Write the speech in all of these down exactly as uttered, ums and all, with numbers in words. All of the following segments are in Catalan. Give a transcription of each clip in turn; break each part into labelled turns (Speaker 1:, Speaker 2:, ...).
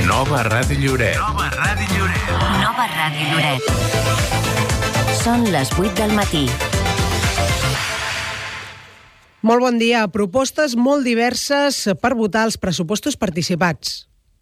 Speaker 1: Nova Ràdio Lloret.
Speaker 2: Nova Ràdio Lloret.
Speaker 3: Nova Ràdio Lloret. Són les vuit del matí.
Speaker 4: Molt bon dia. Propostes molt diverses per votar els pressupostos participats.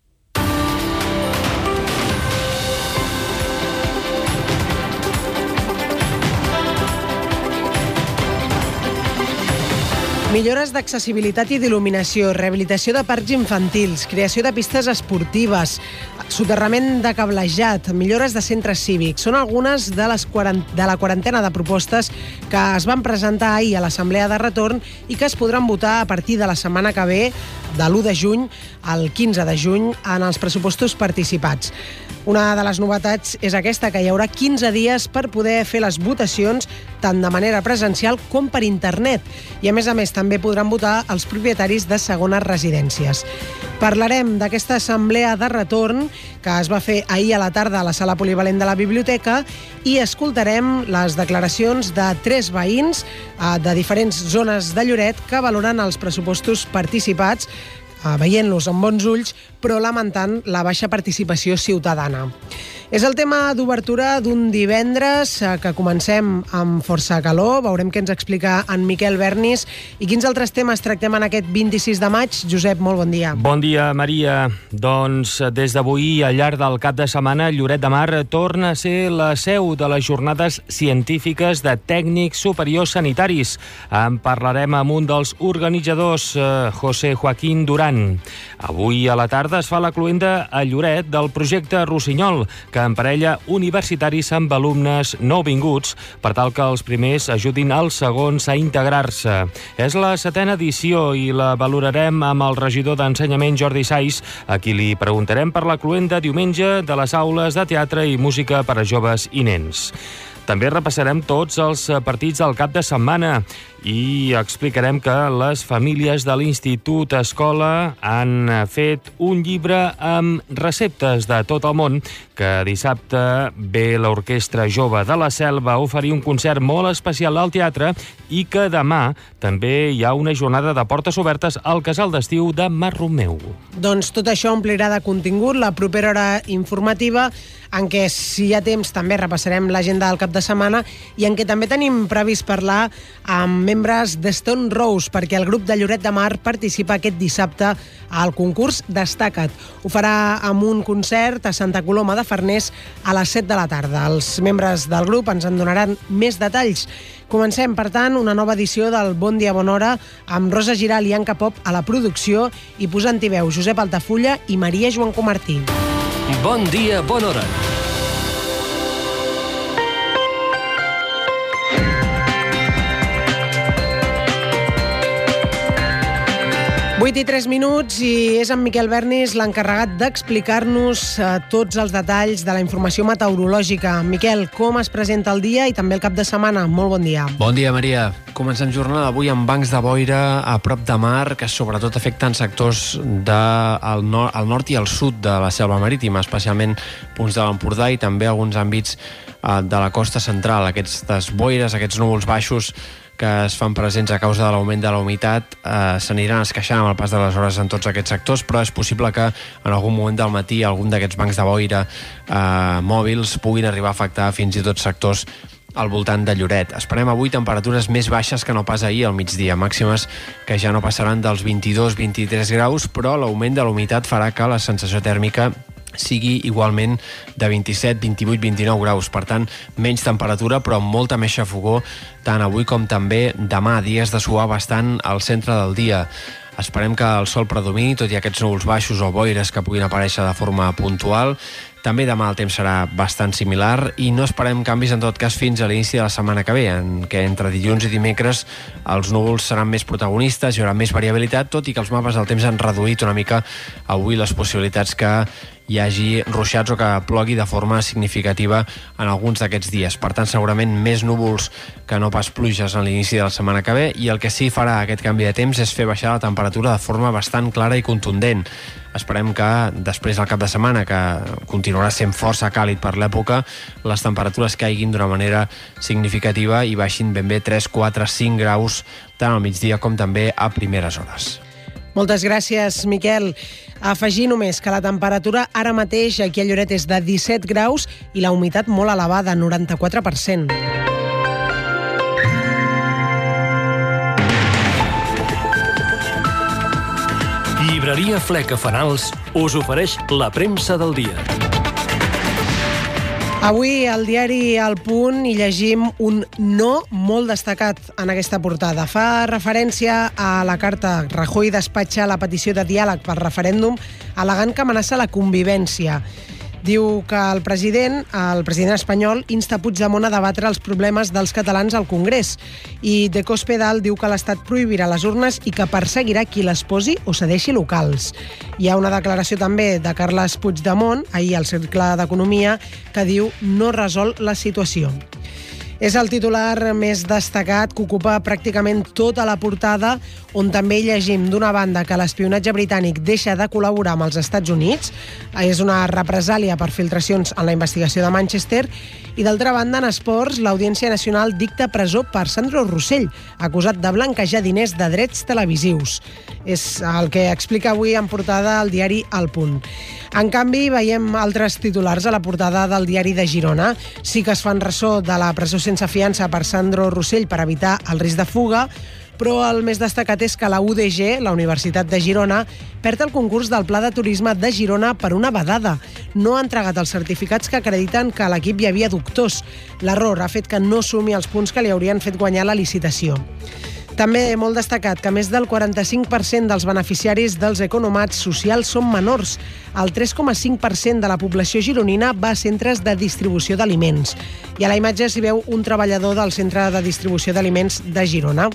Speaker 4: Millores d'accessibilitat i d'il·luminació, rehabilitació de parcs infantils, creació de pistes esportives, soterrament de cablejat, millores de centres cívics. Són algunes de, les quarant... de la quarantena de propostes que es van presentar ahir a l'Assemblea de Retorn i que es podran votar a partir de la setmana que ve, de l'u de juny al quinze de juny, en els pressupostos participats. Una de les novetats és aquesta, que hi haurà quinze dies per poder fer les votacions tant de manera presencial com per internet. I a més a més també podran votar els propietaris de segones residències. Parlarem d'aquesta assemblea de retorn que es va fer ahir a la tarda a la sala polivalent de la biblioteca i escoltarem les declaracions de tres veïns de diferents zones de Lloret que valoren els pressupostos participats, veient-los amb bons ulls, però lamentant la baixa participació ciutadana. És el tema d'obertura d'un divendres que comencem amb força calor. Veurem què ens explica en Miquel Bernis i quins altres temes tractem en aquest vint-i-sis de maig. Josep, molt bon dia.
Speaker 5: Bon dia, Maria. Doncs des d'avui, al llarg del cap de setmana, Lloret de Mar torna a ser la seu de les jornades científiques de tècnics superiors sanitaris. En parlarem amb un dels organitzadors, José Joaquín Duran. Avui a la tarda es fa la cloenda a Lloret del projecte Rossinyol, que emparella universitaris amb alumnes nouvinguts per tal que els primers ajudin els segons a integrar-se. És la setena edició i la valorarem amb el regidor d'Ensenyament, Jordi Sais, a qui li preguntarem per la cloenda diumenge de les aules de teatre i música per a joves i nens. També repassarem tots els partits del cap de setmana i explicarem que les famílies de l'Institut Escola han fet un llibre amb receptes de tot el món, que dissabte ve l'Orquestra Jove de la Selva a oferir un concert molt especial al teatre i que demà també hi ha una jornada de portes obertes al casal d'estiu de Mar Romeu.
Speaker 4: Doncs tot això omplirà de contingut la propera hora informativa, en què, si hi ha temps, també repassarem l'agenda del cap de setmana i en què també tenim previst parlar amb membres de Stone Rose, perquè el grup de Lloret de Mar participa aquest dissabte al concurs Destaca't. Ho farà amb un concert a Santa Coloma de Farners a les set de la tarda. Els membres del grup ens en donaran més detalls. Comencem, per tant, una nova edició del Bon Dia Bona Hora amb Rosa Giral i Anca Pop a la producció i posant-hi veu Josep Altafulla i Maria Joan Comartí.
Speaker 6: Bon dia, bona hora.
Speaker 4: vuit i tres minuts i és en Miquel Bernis l'encarregat d'explicar-nos eh, tots els detalls de la informació meteorològica. Miquel, com es presenta el dia i també el cap de setmana? Molt bon dia.
Speaker 7: Bon dia, Maria. Comencem jornada avui amb bancs de boira a prop de mar que sobretot afecten sectors del nord, al nord i al sud de la selva marítima, especialment punts de l'Empordà i també alguns àmbits eh, de la costa central. Aquestes boires, aquests núvols baixos que es fan presents a causa de l'augment de la humitat eh, s'aniran esqueixant amb el pas de les hores en tots aquests sectors, però és possible que en algun moment del matí algun d'aquests bancs de boira eh, mòbils puguin arribar a afectar fins i tot sectors al voltant de Lloret. Esperem avui temperatures més baixes que no pas ahir al migdia, màximes que ja no passaran dels vint-i-dos a vint-i-tres graus, però l'augment de la humitat farà que la sensació tèrmica sigui igualment de vint-i-set, vint-i-vuit, vint-i-nou graus. Per tant, menys temperatura, però amb molta més xafogor, tant avui com també demà, dies de suar bastant al centre del dia. Esperem que el sol predomini, tot i aquests núvols baixos o boires que puguin aparèixer de forma puntual. També demà el temps serà bastant similar i no esperem canvis en tot cas fins a l'inici de la setmana que ve, en què entre dilluns i dimecres els núvols seran més protagonistes, hi haurà més variabilitat, tot i que els mapes del temps han reduït una mica avui les possibilitats que hi hagi ruixats o que plogui de forma significativa en alguns d'aquests dies. Per tant, segurament més núvols que no pas pluges en l'inici de la setmana que ve, i el que sí farà aquest canvi de temps és fer baixar la temperatura de forma bastant clara i contundent. Esperem que després del cap de setmana, que continuarà sent força càlid per l'època, les temperatures caiguin d'una manera significativa i baixin ben bé tres, quatre, cinc graus tant al migdia com també a primeres hores.
Speaker 4: Moltes gràcies, Miquel. Afegir només que la temperatura ara mateix aquí a Lloret és de disset graus i la humitat molt elevada, noranta-quatre per cent.
Speaker 6: Llibreria Fleca Fanals us ofereix la premsa del dia.
Speaker 4: Avui al diari El Punt hi llegim un no molt destacat en aquesta portada. Fa referència a la carta. Rajoy despatxa la petició de diàleg pel referèndum al·legant que amenaça la convivència. Diu que el president, el president espanyol, insta Puigdemont a debatre els problemes dels catalans al Congrés. I de Cospedal diu que l'Estat prohibirà les urnes i que perseguirà qui les posi o cedeixi locals. Hi ha una declaració també de Carles Puigdemont, ahir al Cercle d'Economia, que diu no resol la situació. És el titular més destacat que ocupa pràcticament tota la portada, on també llegim d'una banda que l'espionatge britànic deixa de col·laborar amb els Estats Units, és una represàlia per filtracions en la investigació de Manchester, i d'altra banda, en esports, l'Audiència Nacional dicta presó per Sandro Rossell, acusat de blanquejar diners de drets televisius. És el que explica avui en portada el diari El Punt. En canvi, veiem altres titulars a la portada del diari de Girona. Sí que es fan ressò de la presó sense fiança per Sandro Rossell per evitar el risc de fuga, però el més destacat és que la U D G, la Universitat de Girona, perd el concurs del Pla de Turisme de Girona per una vedada. No ha entregat els certificats que acrediten que a l'equip hi havia doctors. L'error ha fet que no sumi els punts que li haurien fet guanyar la licitació. També molt destacat que més del quaranta-cinc per cent dels beneficiaris dels economats socials són menors. El tres coma cinc per cent de la població gironina va a centres de distribució d'aliments. I a la imatge s'hi veu un treballador del centre de distribució d'aliments de Girona.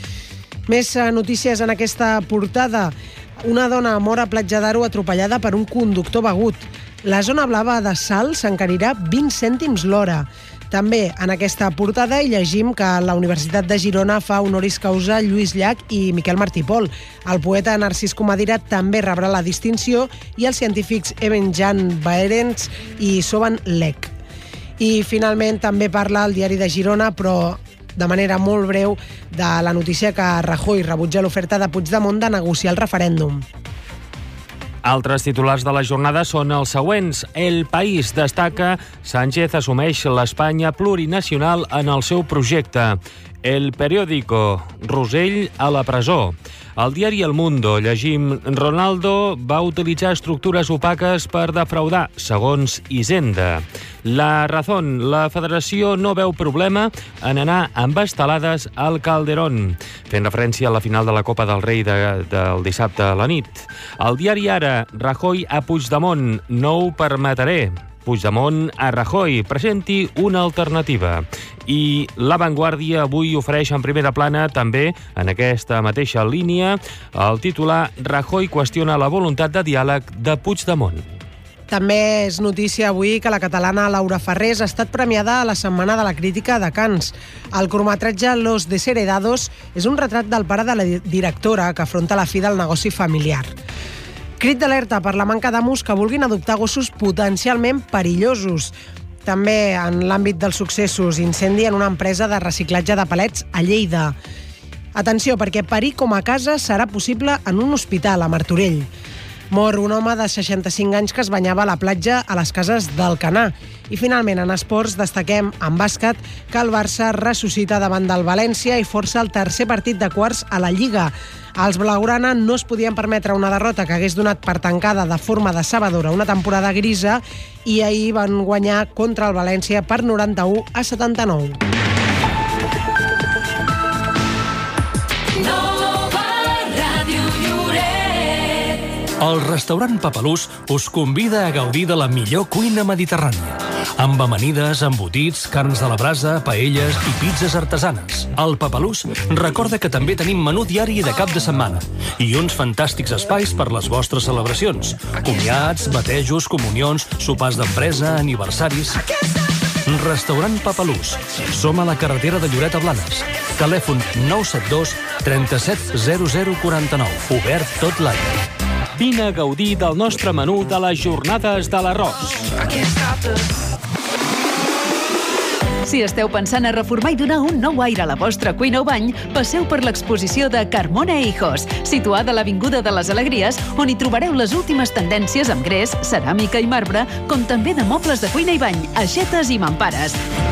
Speaker 4: Més notícies en aquesta portada. Una dona mor a Platja d'Aro atropellada per un conductor begut. La zona blava de Salt s'encarirà vint cèntims l'hora. També en aquesta portada hi llegim que la Universitat de Girona fa honoris causa a Lluís Llach i Miquel Martí Pol. El poeta Narcís Comadira també rebrà la distinció i els científics Eben Jan Behrens i Soban Lek. I finalment també parla el diari de Girona, però de manera molt breu, de la notícia que Rajoy rebutja l'oferta de Puigdemont de negociar el referèndum.
Speaker 5: Altres titulars de la jornada són els següents. El País destaca Sánchez assumeix l'Espanya plurinacional en el seu projecte. El Periódico, Rossell a la presó. Al diari El Mundo llegim Ronaldo va utilitzar estructures opaques per defraudar, segons Hisenda. La Razón, la federació no veu problema en anar amb estelades al Calderón, fent referència a la final de la Copa del Rei de, del dissabte a la nit. Al diari Ara, Rajoy a Puigdemont, no ho permetré. Puigdemont a Rajoy, presenti una alternativa. I La Vanguardia avui ofereix en primera plana, també en aquesta mateixa línia, el titular Rajoy qüestiona la voluntat de diàleg de Puigdemont.
Speaker 4: També és notícia avui que la catalana Laura Farrés ha estat premiada a la Setmana de la Crítica de Cannes. El curtmetratge Los Desheredados és un retrat del pare de la directora que afronta la fi del negoci familiar. Crit d'alerta per la manca d'amos que vulguin adoptar gossos potencialment perillosos. També en l'àmbit dels successos, incendi en una empresa de reciclatge de palets a Lleida. Atenció, perquè parir com a casa serà possible en un hospital a Martorell. Mor un home de seixanta-cinc anys que es banyava a la platja a les Cases d'Alcanar. I finalment, en esports, destaquem en bàsquet que el Barça ressuscita davant del València i força el tercer partit de quarts a la Lliga. Els blaugrana no es podien permetre una derrota que hagués donat per tancada de forma decebedora una temporada grisa i ahir van guanyar contra el València per noranta-u a setanta-nou.
Speaker 6: El restaurant Papalús us convida a gaudir de la millor cuina mediterrània, amb amanides, embotits, carns de la brasa, paelles i pizzas artesanes. El Papalús recorda que també tenim menú diari de cap de setmana i uns fantàstics espais per les vostres celebracions, comiats, batejos, comunions, sopars d'empresa, aniversaris. Restaurant Papalús. Som a la carretera de Lloret a Blanes. Telèfon nou set dos, trenta-set, zero zero, quaranta-nou. Obert tot l'any.
Speaker 5: Vine a gaudir del nostre menú de les Jornades de l'Arròs.
Speaker 1: Si esteu pensant a reformar i donar un nou aire a la vostra cuina o bany, passeu per l'exposició de Carmona e Hijos, situada a l'Avinguda de les Alegries, on hi trobareu les últimes tendències amb gres, ceràmica i marbre, com també de mobles de cuina i bany, aixetes i mampares.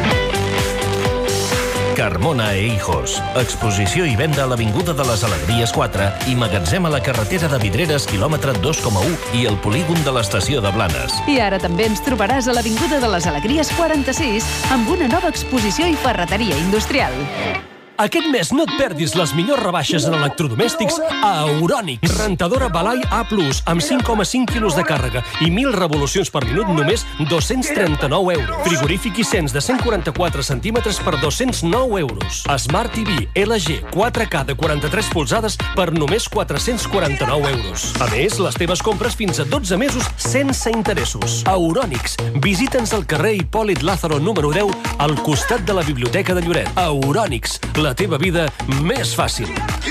Speaker 2: Carmona e Hijos. Exposició i venda a l'Avinguda de les Alegries quatre i magatzem a la carretera de Vidreres, quilòmetre dos coma u i el polígon de l'estació de Blanes.
Speaker 1: I ara també ens trobaràs a l'Avinguda de les Alegries quaranta-sis amb una nova exposició i ferreteria industrial.
Speaker 6: Aquest mes no et perdis les millors rebaixes en electrodomèstics a Euronics. Rentadora Balai A plus, amb cinc coma cinc quilos de càrrega i mil revolucions per minut, només dos-cents trenta-nou euros. Frigorífic Hisense de cent quaranta-quatre centímetres per dos-cents nou euros. Smart T V L G quatre K de quaranta-tres polzades per només quatre-cents quaranta-nou euros. A més, les teves compres fins a dotze mesos sense interessos. Euronics. Visita'ns al carrer Hipòlit Lázaro número deu, al costat de la Biblioteca de Lloret. Euronics. La teva vida més fàcil.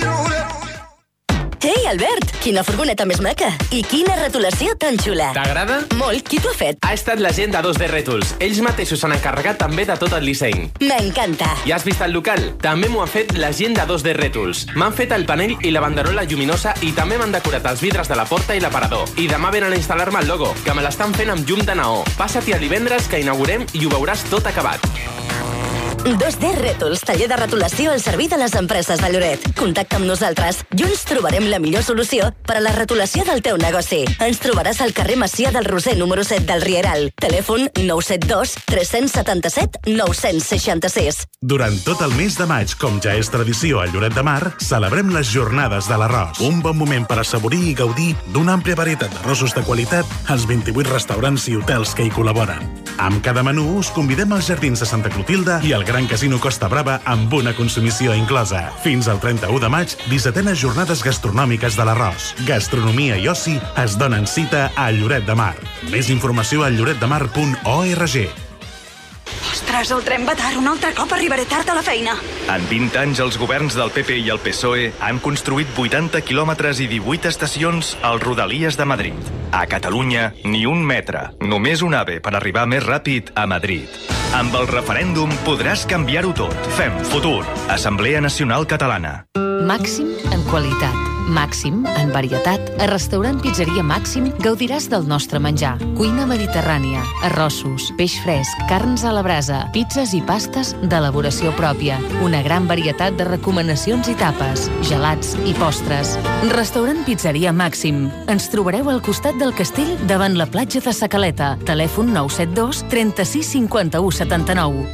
Speaker 8: Ei, Albert, quina furgoneta més maca. I quina retolació tan xula.
Speaker 9: T'agrada?
Speaker 8: Molt. Qui t'ho ha fet?
Speaker 9: Ha estat la gent de dos D Rètols. Ells mateixos s'han encarregat també de tot el disseny.
Speaker 8: M'encanta.
Speaker 9: Ja has vist el local? També m'ho han fet la gent de dos D Rètols. M'han fet el panell i la banderola lluminosa i també m'han decorat els vidres de la porta i l'aparador. I demà venen a instal·lar-me el logo, que me l'estan fent amb llum de neó. Passa't-hi a divendres que inaugurem i ho veuràs tot acabat.
Speaker 8: dos D Rètols, taller de retolació al servei de les empreses de Lloret. Contacta amb nosaltres. Junts trobarem la millor solució per a la retolació del teu negoci. Ens trobaràs al carrer Macià del Roser, número set del Rieral. Telèfon nou set dos tres set set nou sis sis.
Speaker 10: Durant tot el mes de maig, com ja és tradició a Lloret de Mar, celebrem les Jornades de l'Arròs. Un bon moment per assaborir i gaudir d'una àmplia varietat d'arrossos de qualitat als vint-i-vuit restaurants i hotels que hi col·laboren. Amb cada menú us convidem als Jardins de Santa Clotilde i al Gran Casino Costa Brava amb una consumició inclosa. Fins al trenta-u de maig, dissetenes jornades gastronòmiques de l'Arròs. Gastronomia i oci es donen cita a Lloret de Mar. Més informació a lloret de mar punt org.
Speaker 11: Ostres, el tren va tard. Un altre cop arribaré tard a la feina.
Speaker 12: En vint anys, els governs del P P i el P S O E han construït vuitanta quilòmetres i divuit estacions als Rodalies de Madrid. A Catalunya, ni un metre. Només un AVE per arribar més ràpid a Madrid. Amb el referèndum podràs canviar-ho tot. Fem futur. Assemblea Nacional Catalana.
Speaker 13: Màxim en qualitat, màxim en varietat. A Restaurant Pizzeria Màxim gaudiràs del nostre menjar. Cuina mediterrània, arrossos, peix fresc, carns a la brasa, pizzas i pastes d'elaboració pròpia. Una gran varietat de recomanacions i tapes, gelats i postres. Restaurant Pizzeria Màxim. Ens trobareu al costat del castell davant la platja de Sa Caleta. Telèfon nou set dos trenta-sis cinquanta-u setanta-nou.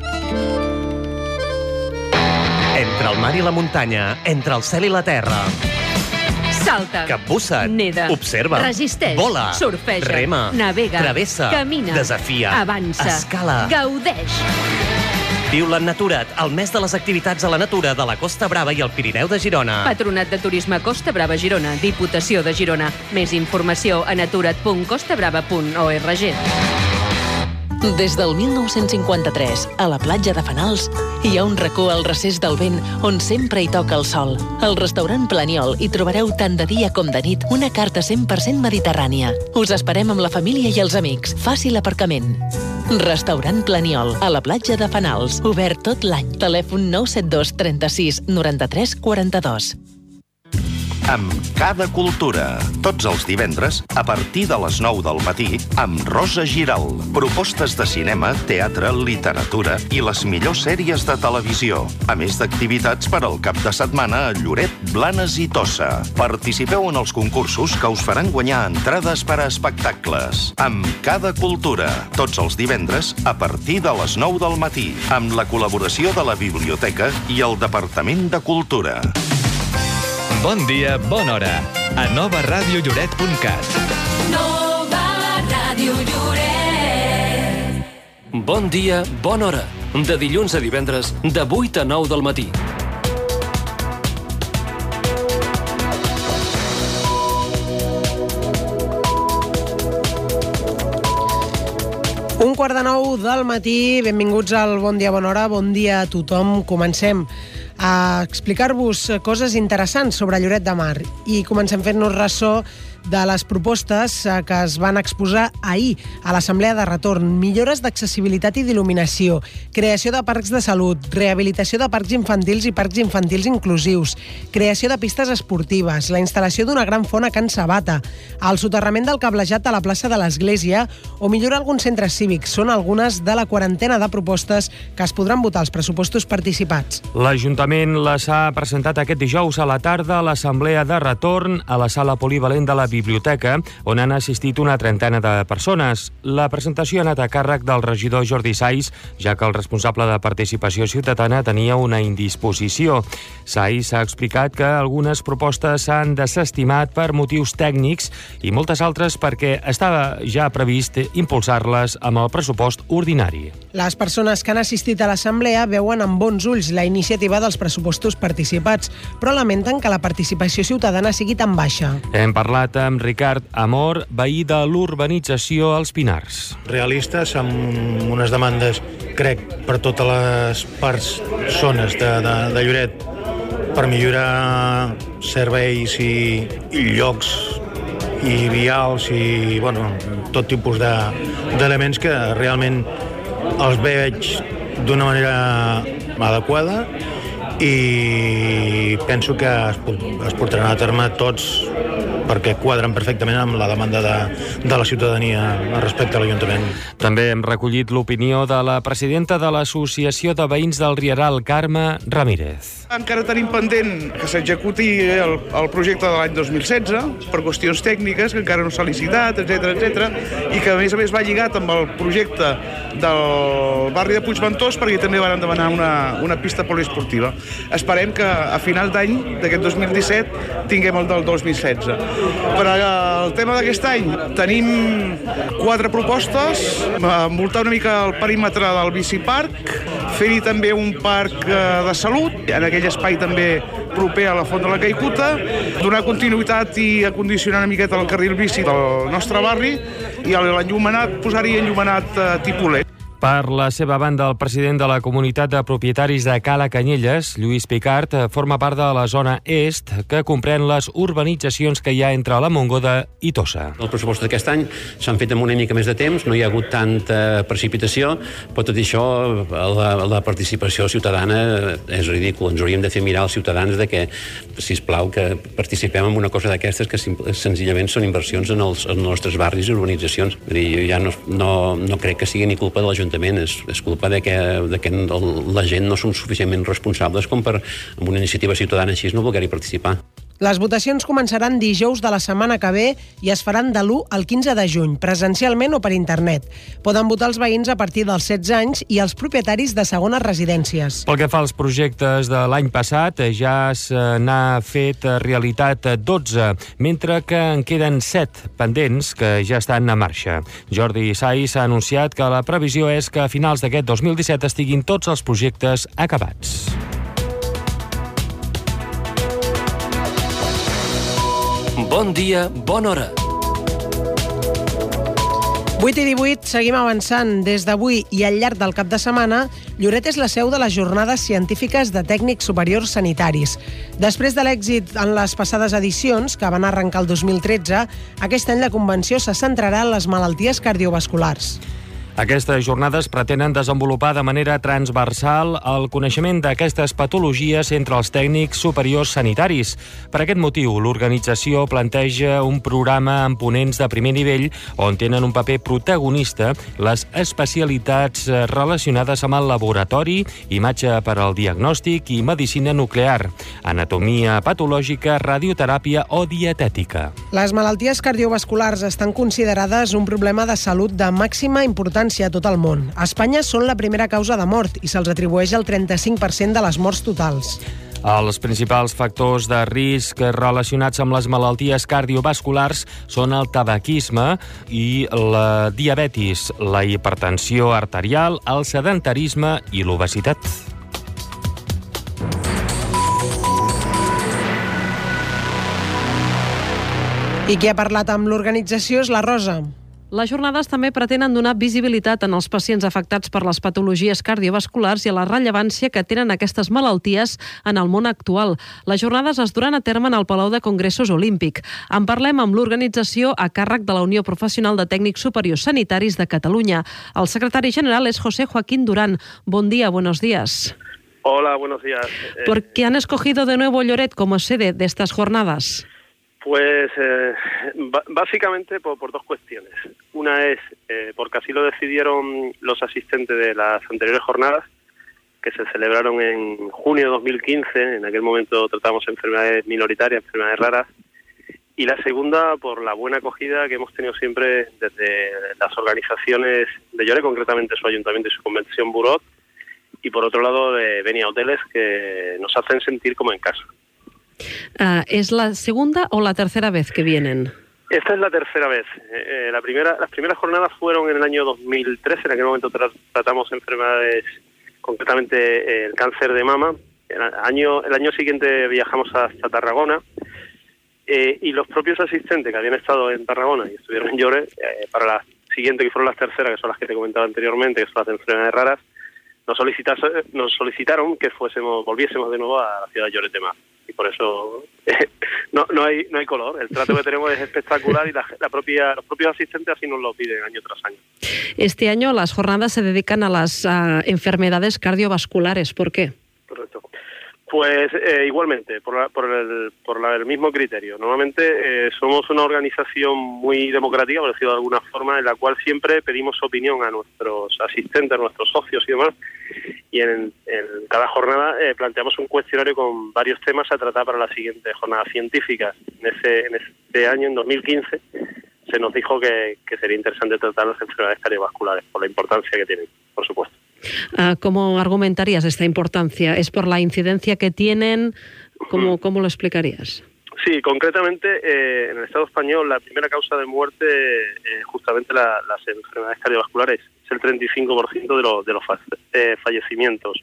Speaker 14: Entre el mar i la muntanya, entre el cel i la terra.
Speaker 15: Salta,
Speaker 14: capbussa,
Speaker 15: neda,
Speaker 14: observa,
Speaker 15: resisteix,
Speaker 14: vola,
Speaker 15: surfeja,
Speaker 14: rema,
Speaker 15: navega,
Speaker 14: travessa,
Speaker 15: camina,
Speaker 14: desafia,
Speaker 15: avança,
Speaker 14: escala,
Speaker 15: gaudeix.
Speaker 14: Viu l'Ennaturat, el mes de les activitats a la natura de la Costa Brava i el Pirineu de Girona.
Speaker 15: Patronat de Turisme Costa Brava Girona, Diputació de Girona. Més informació a naturat punt costa brava punt org.
Speaker 13: Des del mil nou-cents cinquanta-tres, a la platja de Fanals, hi ha un racó al recés del vent on sempre hi toca el sol. Al restaurant Planiol hi trobareu tant de dia com de nit una carta cent per cent mediterrània. Us esperem amb la família i els amics. Fàcil aparcament. Restaurant Planiol, a la platja de Fanals. Obert tot l'any. Telèfon nou set dos trenta-sis noranta-tres quaranta-dos.
Speaker 16: Amb Cada Cultura, tots els divendres, a partir de les nou del matí, amb Rosa Giral. Propostes de cinema, teatre, literatura i les millors sèries de televisió. A més d'activitats per al cap de setmana a Lloret, Blanes i Tossa. Participeu en els concursos que us faran guanyar entrades per a espectacles. Amb Cada Cultura, tots els divendres, a partir de les nou del matí, amb la col·laboració de la Biblioteca i el Departament de Cultura.
Speaker 17: Bon dia, bona hora. A nova ràdio lloret punt cat.
Speaker 18: Nova Ràdio Lloret.
Speaker 6: Bon dia, bona hora. De dilluns a divendres, de vuit a nou del matí.
Speaker 4: Un quart de nou del matí, benvinguts al Bon dia, bona hora, bon dia a tothom. Comencem a explicar-vos coses interessants sobre Lloret de Mar i comencem fent-nos ressò de les propostes que es van exposar ahir a l'Assemblea de Retorn. Millores d'accessibilitat i d'il·luminació, creació de parcs de salut, rehabilitació de parcs infantils i parcs infantils inclusius, creació de pistes esportives, la instal·lació d'una gran font a Can Sabata, el soterrament del cablejat a la plaça de l'Església o millorar alguns centres cívics. Són algunes de la quarantena de propostes que es podran votar als pressupostos participats.
Speaker 5: L'Ajuntament les ha presentat aquest dijous a la tarda a l'Assemblea de Retorn a la sala polivalent de la biblioteca, on han assistit una trentena de persones. La presentació ha anat a càrrec del regidor Jordi Sais, ja que el responsable de Participació Ciutadana tenia una indisposició. Sais ha explicat que algunes propostes s'han desestimat per motius tècnics i moltes altres perquè estava ja previst impulsar-les amb el pressupost ordinari.
Speaker 4: Les persones que han assistit a l'Assemblea veuen amb bons ulls la iniciativa dels pressupostos participats, però lamenten que la participació ciutadana sigui tan baixa.
Speaker 5: Hem parlat amb Ricard Amor, veí de l'urbanització als Pinars.
Speaker 19: Realistes, amb unes demandes, crec, per totes les parts, zones de, de, de Lloret, per millorar serveis i, i llocs i vials i, bueno, tot tipus de, d'elements que realment els veig d'una manera adequada i penso que es, es portaran a terme tots perquè quadren perfectament amb la demanda de, de la ciutadania respecte a l'Ajuntament.
Speaker 5: També hem recollit l'opinió de la presidenta de l'Associació de Veïns del Rieral, Carme Ramírez.
Speaker 20: Encara tenim pendent que s'executi el, el projecte de l'any dos mil setze per qüestions tècniques que encara no s'ha licitat, etcètera, etcètera, i que a més a més va lligat amb el projecte del barri de Puigventós perquè també van demanar una, una pista poliesportiva. Esperem que a final d'any d'aquest dos mil disset tinguem el del dos mil setze. Per al tema d'aquest any tenim quatre propostes, envoltar una mica el perímetre del biciparc, fer-hi també un parc de salut, en aquell espai també proper a la Font de la Caicuta, donar continuïtat i acondicionar una miqueta el carril bici del nostre barri i l'enllumenat, posar-hi enllumenat tipus L E D.
Speaker 5: Per la seva banda, el president de la comunitat de propietaris de Cala Canyelles, Lluís Picart, forma part de la zona est, que comprèn les urbanitzacions que hi ha entre la Mogoda i Tossa.
Speaker 21: Els pressupostos d'aquest any s'han fet amb una mica més de temps, no hi ha hagut tanta precipitació, però tot això, la, la participació ciutadana és ridícul. Ens hauríem de fer mirar als ciutadans de que, sisplau, que participem en una cosa d'aquestes que senzillament són inversions en els, en els nostres barris i urbanitzacions. Jo ja no, no, no crec que sigui ni culpa de l'Ajuntament. És, és culpa de que, de que la gent no són suficientment responsables com per, amb una iniciativa ciutadana així, no voler-hi participar.
Speaker 4: Les votacions començaran dijous de la setmana que ve i es faran de l'u al quinze de juny, presencialment o per internet. Poden votar els veïns a partir dels setze anys i els propietaris de segones residències.
Speaker 5: Pel que fa als projectes de l'any passat, ja se n'ha fet realitat dotze, mentre que en queden set pendents que ja estan en marxa. Jordi Sais ha anunciat que la previsió és que a finals d'aquest dos mil disset estiguin tots els projectes acabats.
Speaker 14: Bon dia, bona hora.
Speaker 4: vuit i divuit, seguim avançant. Des d'avui i al llarg del cap de setmana, Lloret és la seu de les jornades científiques de tècnics superiors sanitaris. Després de l'èxit en les passades edicions, que van arrencar el dos mil tretze, aquest any la convenció se centrarà en les malalties cardiovasculars.
Speaker 5: Aquestes jornades pretenen desenvolupar de manera transversal el coneixement d'aquestes patologies entre els tècnics superiors sanitaris. Per aquest motiu, l'organització planteja un programa amb ponents de primer nivell on tenen un paper protagonista les especialitats relacionades amb el laboratori, imatge per al diagnòstic i medicina nuclear, anatomia patològica, radioteràpia o dietètica.
Speaker 4: Les malalties cardiovasculars estan considerades un problema de salut de màxima importància a tot el món. A Espanya són la primera causa de mort i se'ls atribueix el trenta-cinc per cent de les morts totals.
Speaker 5: Els principals factors de risc relacionats amb les malalties cardiovasculars són el tabaquisme i la diabetis, la hipertensió arterial, el sedentarisme i l'obesitat.
Speaker 4: I qui ha parlat amb l'organització és la Rosa.
Speaker 3: Les jornades també pretenen donar visibilitat en els pacients afectats per les patologies cardiovasculars i a la rellevància que tenen aquestes malalties en el món actual. Les jornades es duran a terme en el Palau de Congressos Olímpic. En parlem amb l'organització a càrrec de la Unió Professional de Tècnics Superiors Sanitaris de Catalunya. El secretari general es José Joaquín Durán. Bon día, buenos días.
Speaker 22: Hola, buenos días.
Speaker 3: ¿Por qué han escogido de nuevo Lloret como sede de estas jornadas?
Speaker 22: Pues eh, básicamente por, por dos cuestiones. Una es eh, porque así lo decidieron los asistentes de las anteriores jornadas, que se celebraron en junio de dos mil quince. En aquel momento tratamos enfermedades minoritarias, enfermedades raras. Y la segunda, por la buena acogida que hemos tenido siempre desde las organizaciones de Lloret, concretamente su ayuntamiento y su convención Burot, y por otro lado de Benia Hoteles, que nos hacen sentir como en casa.
Speaker 3: Uh, ¿Es la segunda o la tercera vez que vienen?
Speaker 22: Esta es la tercera vez. Eh, la primera, las primeras jornadas fueron en el año dos mil trece, en aquel momento tra tratamos enfermedades, concretamente eh, el cáncer de mama. El año, el año siguiente viajamos hasta Tarragona, eh, y los propios asistentes que habían estado en Tarragona y estuvieron en Lloret, eh, para la siguiente, que fueron las terceras, que son las que te comentaba anteriormente, que son las de enfermedades raras, nos solicitaron, nos solicitaron que fuésemos, volviésemos de nuevo a la ciudad de Lloret de Mar. Y por eso eh, no, no hay no hay color. El trato que tenemos es espectacular y la, la propia, los propios asistentes así nos lo piden año tras año.
Speaker 3: Este año las jornadas se dedican a las uh, enfermedades cardiovasculares. ¿Por qué?
Speaker 22: Correcto. Pues eh, igualmente, por, la, por, el, por la, el mismo criterio. Normalmente eh, somos una organización muy democrática, por decirlo de alguna forma, en la cual siempre pedimos opinión a nuestros asistentes, a nuestros socios y demás, y en, en cada jornada eh, planteamos un cuestionario con varios temas a tratar para la siguiente jornada científica. En, ese, en este año, en dos mil quince, se nos dijo que, que sería interesante tratar las enfermedades cardiovasculares, por la importancia que tienen, por supuesto.
Speaker 3: Uh, ¿Cómo argumentarías esta importancia? ¿Es por la incidencia que tienen? ¿Cómo, cómo lo explicarías?
Speaker 22: Sí, concretamente eh, en el Estado español la primera causa de muerte eh, justamente la, las enfermedades cardiovasculares. Es el treinta y cinco por ciento de, lo, de los fa eh, fallecimientos.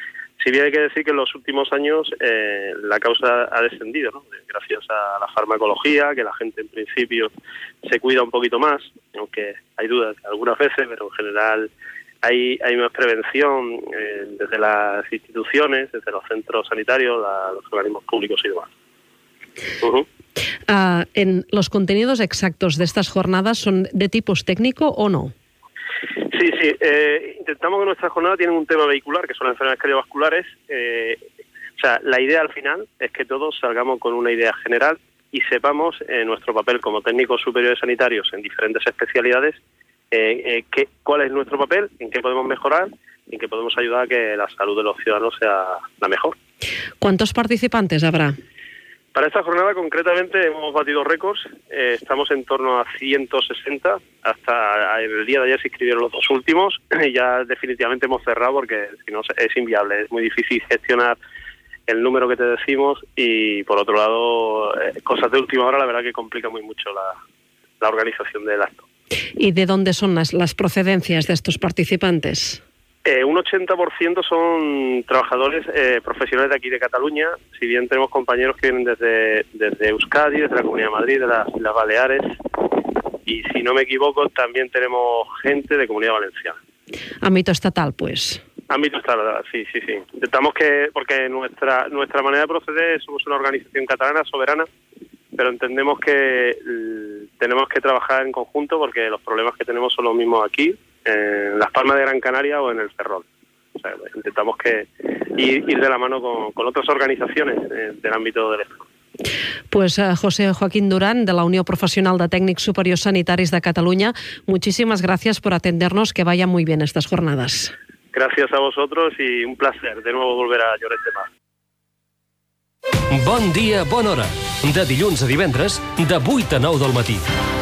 Speaker 22: Si bien hay que decir que en los últimos años eh, la causa ha descendido, ¿no? Gracias a la farmacología, que la gente en principio se cuida un poquito más, aunque hay dudas algunas veces, pero en general hay, hay más prevención eh, desde las instituciones, desde los centros sanitarios, la, los organismos públicos y demás. Uh-huh.
Speaker 3: Uh, ¿en los contenidos exactos de estas jornadas son de tipo técnico o no?
Speaker 22: Sí, sí. Eh, intentamos que nuestras jornadas tienen un tema vehicular, que son las enfermedades cardiovasculares. Eh, o sea, la idea al final es que todos salgamos con una idea general y sepamos eh, nuestro papel como técnicos superiores sanitarios en diferentes especialidades, eh, eh, qué, cuál es nuestro papel, en qué podemos mejorar y en qué podemos ayudar a que la salud de los ciudadanos sea la mejor.
Speaker 3: ¿Cuántos participantes habrá?
Speaker 22: Para esta jornada concretamente hemos batido récords, eh, estamos en torno a ciento sesenta, hasta el día de ayer se inscribieron los dos últimos y ya definitivamente hemos cerrado porque si no es inviable, es muy difícil gestionar el número que te decimos y por otro lado eh, cosas de última hora la verdad que complica muy mucho la, la organización del acto.
Speaker 3: ¿Y de dónde son las, las procedencias de estos participantes?
Speaker 22: Eh, un ochenta por ciento son trabajadores eh, profesionales de aquí de Cataluña, si bien tenemos compañeros que vienen desde, desde Euskadi, desde la Comunidad de Madrid, de las Islas Baleares, y si no me equivoco también tenemos gente de Comunidad Valenciana.
Speaker 3: Ámbito estatal, pues.
Speaker 22: Ámbito estatal, sí, sí, sí. Intentamos que, porque nuestra, nuestra manera de proceder, somos una organización catalana, soberana, pero entendemos que l, tenemos que trabajar en conjunto porque los problemas que tenemos son los mismos aquí, en Las Palmas de Gran Canaria o en el Ferrol. O sea, intentamos que ir, ir de la mano con, con otras organizaciones eh, del ámbito del Estado.
Speaker 3: Pues uh, José Joaquín Durán, de la Unión Profesional de Tècnics Superiors Sanitaris de Cataluña, muchísimas gracias por atendernos, que vayan muy bien estas jornadas.
Speaker 22: Gracias a vosotros y un placer de nuevo volver a Lloret de Mar.
Speaker 6: Bon dia, bona hora. De dilluns a divendres, de vuit a nou del matí.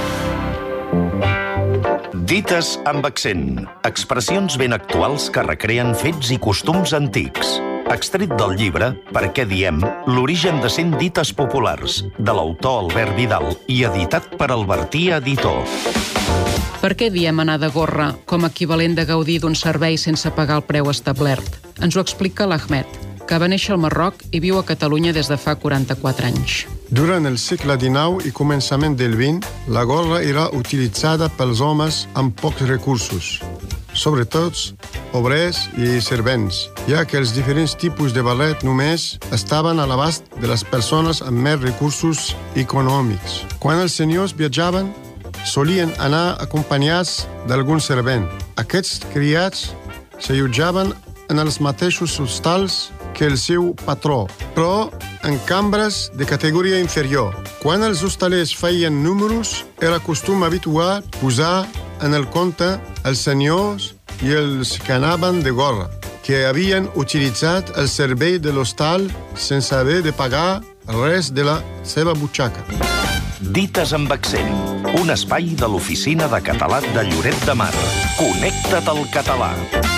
Speaker 16: Dites amb accent. Expressions ben actuals que recreen fets i costums antics. Extret del llibre Per què diem? L'origen de cent dites populars, de l'autor Albert Vidal i editat per Albertí Editor.
Speaker 23: Per què diem anar de gorra com a equivalent de gaudir d'un servei sense pagar el preu establert? Ens ho explica l'Ahmed, que va néixer al Marroc i viu a Catalunya des de fa quaranta-quatre anys.
Speaker 1: Durant el segle dinou i començament del vint, la gorra era utilitzada pels homes amb pocs recursos, sobretot obrers i servents, ja que els diferents tipus de barret només estaven a l'abast de les persones amb més recursos econòmics. Quan els senyors viatjaven, solien anar acompanyats d'algun servent. Aquests criats s'allotjaven en els mateixos hostals que el seu patró, però en cambres de categoria inferior. Quan els hostalers feien números, era costum habitual posar en el compte els senyors i els que anaven de gorra, que havien utilitzat el servei de l'hostal sense haver de pagar res de la seva butxaca.
Speaker 16: Dites amb accent, un espai de l'Oficina de Català de Lloret de Mar. Connecta't al català.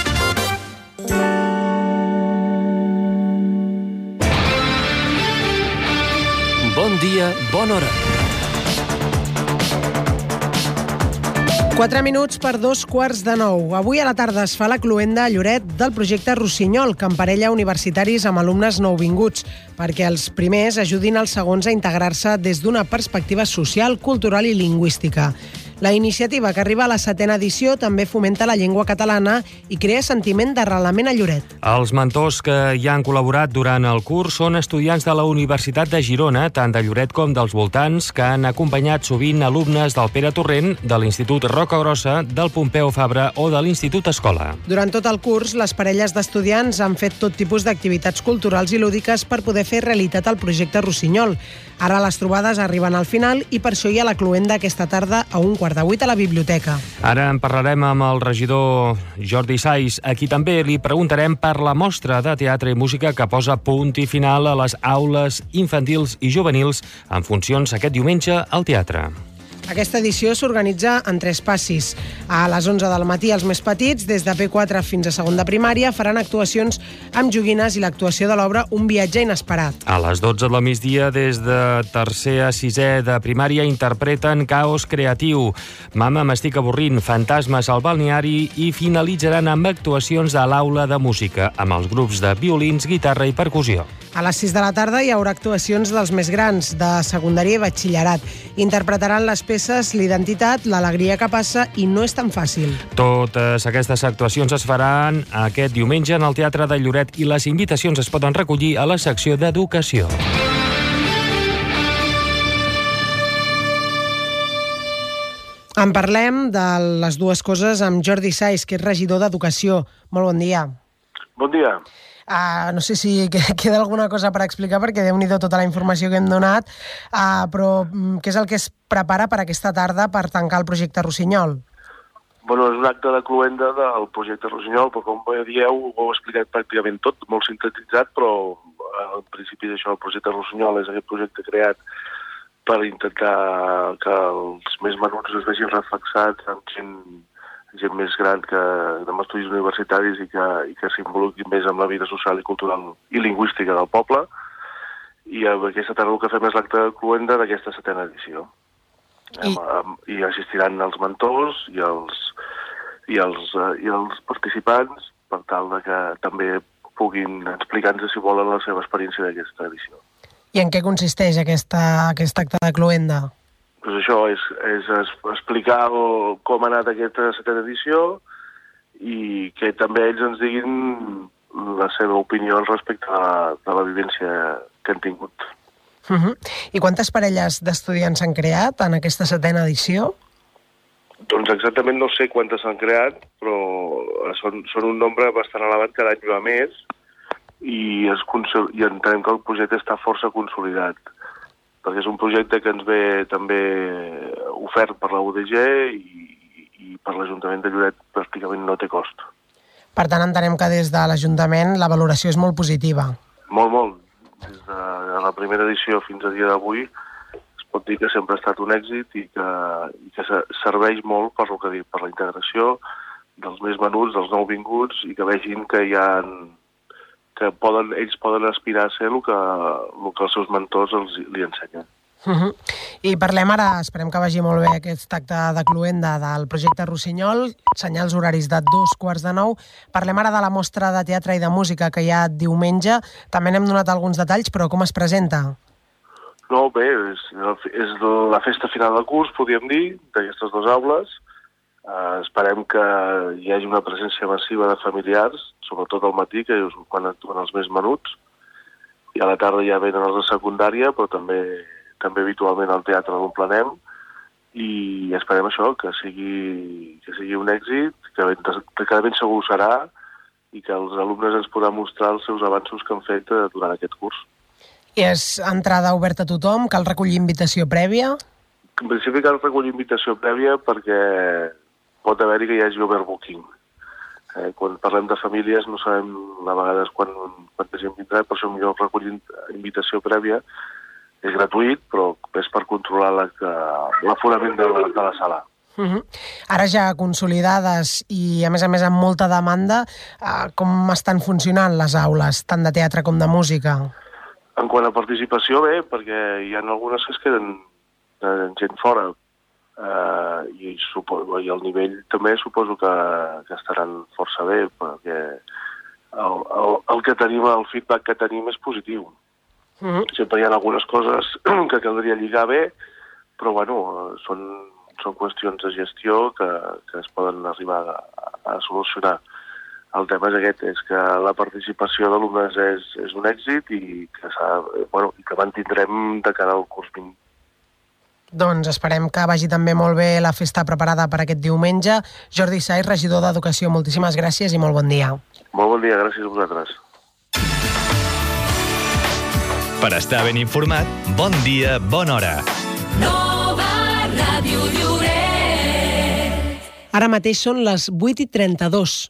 Speaker 2: Bon dia, bona hora.
Speaker 4: Quatre minuts per dos quarts de nou. Avui a la tarda es fa la cloenda a Lloret del projecte Rossinyol, que emparella universitaris amb alumnes nouvinguts, perquè els primers ajudin els segons a integrar-se des d'una perspectiva social, cultural i lingüística. La iniciativa, que arriba a la setena edició, també fomenta la llengua catalana i crea sentiment d'arrelament a Lloret.
Speaker 5: Els mentors que hi han col·laborat durant el curs són estudiants de la Universitat de Girona, tant de Lloret com dels voltants, que han acompanyat sovint alumnes del Pere Torrent, de l'Institut Rocagrossa, del Pompeu Fabra o de l'Institut Escola.
Speaker 4: Durant tot el curs, les parelles d'estudiants han fet tot tipus d'activitats culturals i lúdiques per poder fer realitat el projecte Rossinyol. Ara les trobades arriben al final i per això hi ha la cloenda aquesta tarda a un quart de vuit a la biblioteca.
Speaker 5: Ara en parlarem amb el regidor Jordi Sais, a qui també li preguntarem per la mostra de teatre i música que posa punt i final a les aules infantils i juvenils en funcions aquest diumenge al teatre.
Speaker 4: Aquesta edició s'organitza en tres passis. A les onze del matí, els més petits, des de P quatre fins a segon de primària, faran actuacions amb joguines i l'actuació de l'obra Un viatge inesperat.
Speaker 5: A les dotze del migdia, des de tercer a sisè de primària, interpreten Caos creatiu, Mama m'estic avorrint, Fantasmes al balneari i finalitzaran amb actuacions de l'aula de música, amb els grups de violins, guitarra i percussió.
Speaker 4: A les sis de la tarda hi haurà actuacions dels més grans, de secundària i batxillerat. Interpretaran les peces L'identitat, L'alegria que passa i No és tan fàcil.
Speaker 5: Totes aquestes actuacions es faran aquest diumenge en el Teatre de Lloret i les invitacions es poden recollir a la secció d'Educació.
Speaker 4: En parlem de les dues coses amb Jordi Sais, que és regidor d'Educació. Molt bon dia.
Speaker 7: Bon dia.
Speaker 4: Uh, no sé si queda alguna cosa per explicar, perquè Déu-n'hi-do tota la informació que hem donat, uh, però um, què és el que es prepara per aquesta tarda per tancar el projecte Rossinyol?
Speaker 7: Bueno, és un acte de cloenda del projecte Rossinyol, però com bé dieu, ho heu explicat pràcticament tot, molt sintetitzat, però al principi d'això, el projecte Rossinyol és aquest projecte creat per intentar que els més menuts es vegin reflexats amb gent gent més gran que amb estudis universitaris i que, i que s'involucrin més amb la vida social i cultural i lingüística del poble. I aquesta tarda el que fem és l'acte de cloenda d'aquesta setena edició. I... I assistiran els mentors i els, i els, i els participants per tal de que també puguin explicar-nos, si volen, la seva experiència d'aquesta edició.
Speaker 4: I en què consisteix aquesta, aquest acte de cloenda?
Speaker 7: Pues això és, és explicar el, com ha anat aquesta setena edició i que també ells ens diguin la seva opinió respecte a la, de la vivència que han tingut.
Speaker 4: Uh-huh. I quantes parelles d'estudiants s'han creat en aquesta setena edició?
Speaker 7: Doncs exactament no sé quantes s'han creat, però són, són un nombre bastant elevat, cada any va més i, es, i entenem que el projecte està força consolidat, perquè és un projecte que ens ve també ofert per la U D G i, i per l'Ajuntament de Lloret pràcticament no té cost.
Speaker 4: Per tant, entenem que des de l'Ajuntament la valoració és molt positiva.
Speaker 7: Molt, molt. Des de la primera edició fins a dia d'avui es pot dir que sempre ha estat un èxit i que, i que serveix molt per, el que dic, per la integració dels més menuts, dels nouvinguts, i que vegin que hi ha... que poden, ells poden aspirar a ser el que, el que els seus mentors els, li ensenyen.
Speaker 4: Uh-huh. I parlem ara, esperem que vagi molt bé aquest acte de cloenda del projecte Rossinyol, senyals horaris de dos quarts de nou. Parlem ara de la mostra de teatre i de música que hi ha diumenge. També n'hem donat alguns detalls, però com es presenta?
Speaker 7: No, bé, és, és la festa final de curs, podríem dir, d'aquestes dues aules. Uh, esperem que hi hagi una presència massiva de familiars, sobretot al matí, que és quan actuen els més menuts, i a la tarda ja venen els de secundària, però també, també habitualment al teatre d'on planem, i esperem això, que sigui, que sigui un èxit, que ben, que ben segur serà, i que els alumnes ens podran mostrar els seus avanços que han fet durant aquest curs.
Speaker 4: I és entrada oberta a tothom? Cal recollir invitació prèvia?
Speaker 7: En principi cal recollir invitació prèvia perquè pot haver-hi que hi hagi overbooking. Eh, quan parlem de famílies no sabem a vegades quan, quanta gent vindrà, per això millor recollir invitació prèvia. És gratuït, però és per controlar l'aforament de, la, de la sala.
Speaker 4: Uh-huh. Ara ja consolidades i, a més a més, amb molta demanda, eh, com estan funcionant les aules, tant de teatre com de música?
Speaker 7: En quant a participació, bé, perquè hi ha algunes que es queden eh, gent fora, eh, i, suposo, i el nivell també suposo que, que estaran força bé, perquè el, el, el que tenim, el feedback que tenim és positiu. Uh-huh. Sempre hi ha algunes coses que caldria lligar bé, però bueno, són, són qüestions de gestió que, que es poden arribar a, a solucionar. El tema és aquest, és que la participació d'alumnes és, és un èxit i que, bueno, i que mantindrem de cara al curs vint.
Speaker 4: Doncs esperem que vagi també molt bé la festa preparada per aquest diumenge. Jordi Saiz, regidor d'Educació, moltíssimes gràcies i molt bon dia.
Speaker 7: Molt bon dia, gràcies a vosaltres.
Speaker 17: Per estar ben informat, bon dia, bona hora.
Speaker 18: Nova Ràdio Lloret.
Speaker 4: Ara mateix són les vuit i trenta-dos.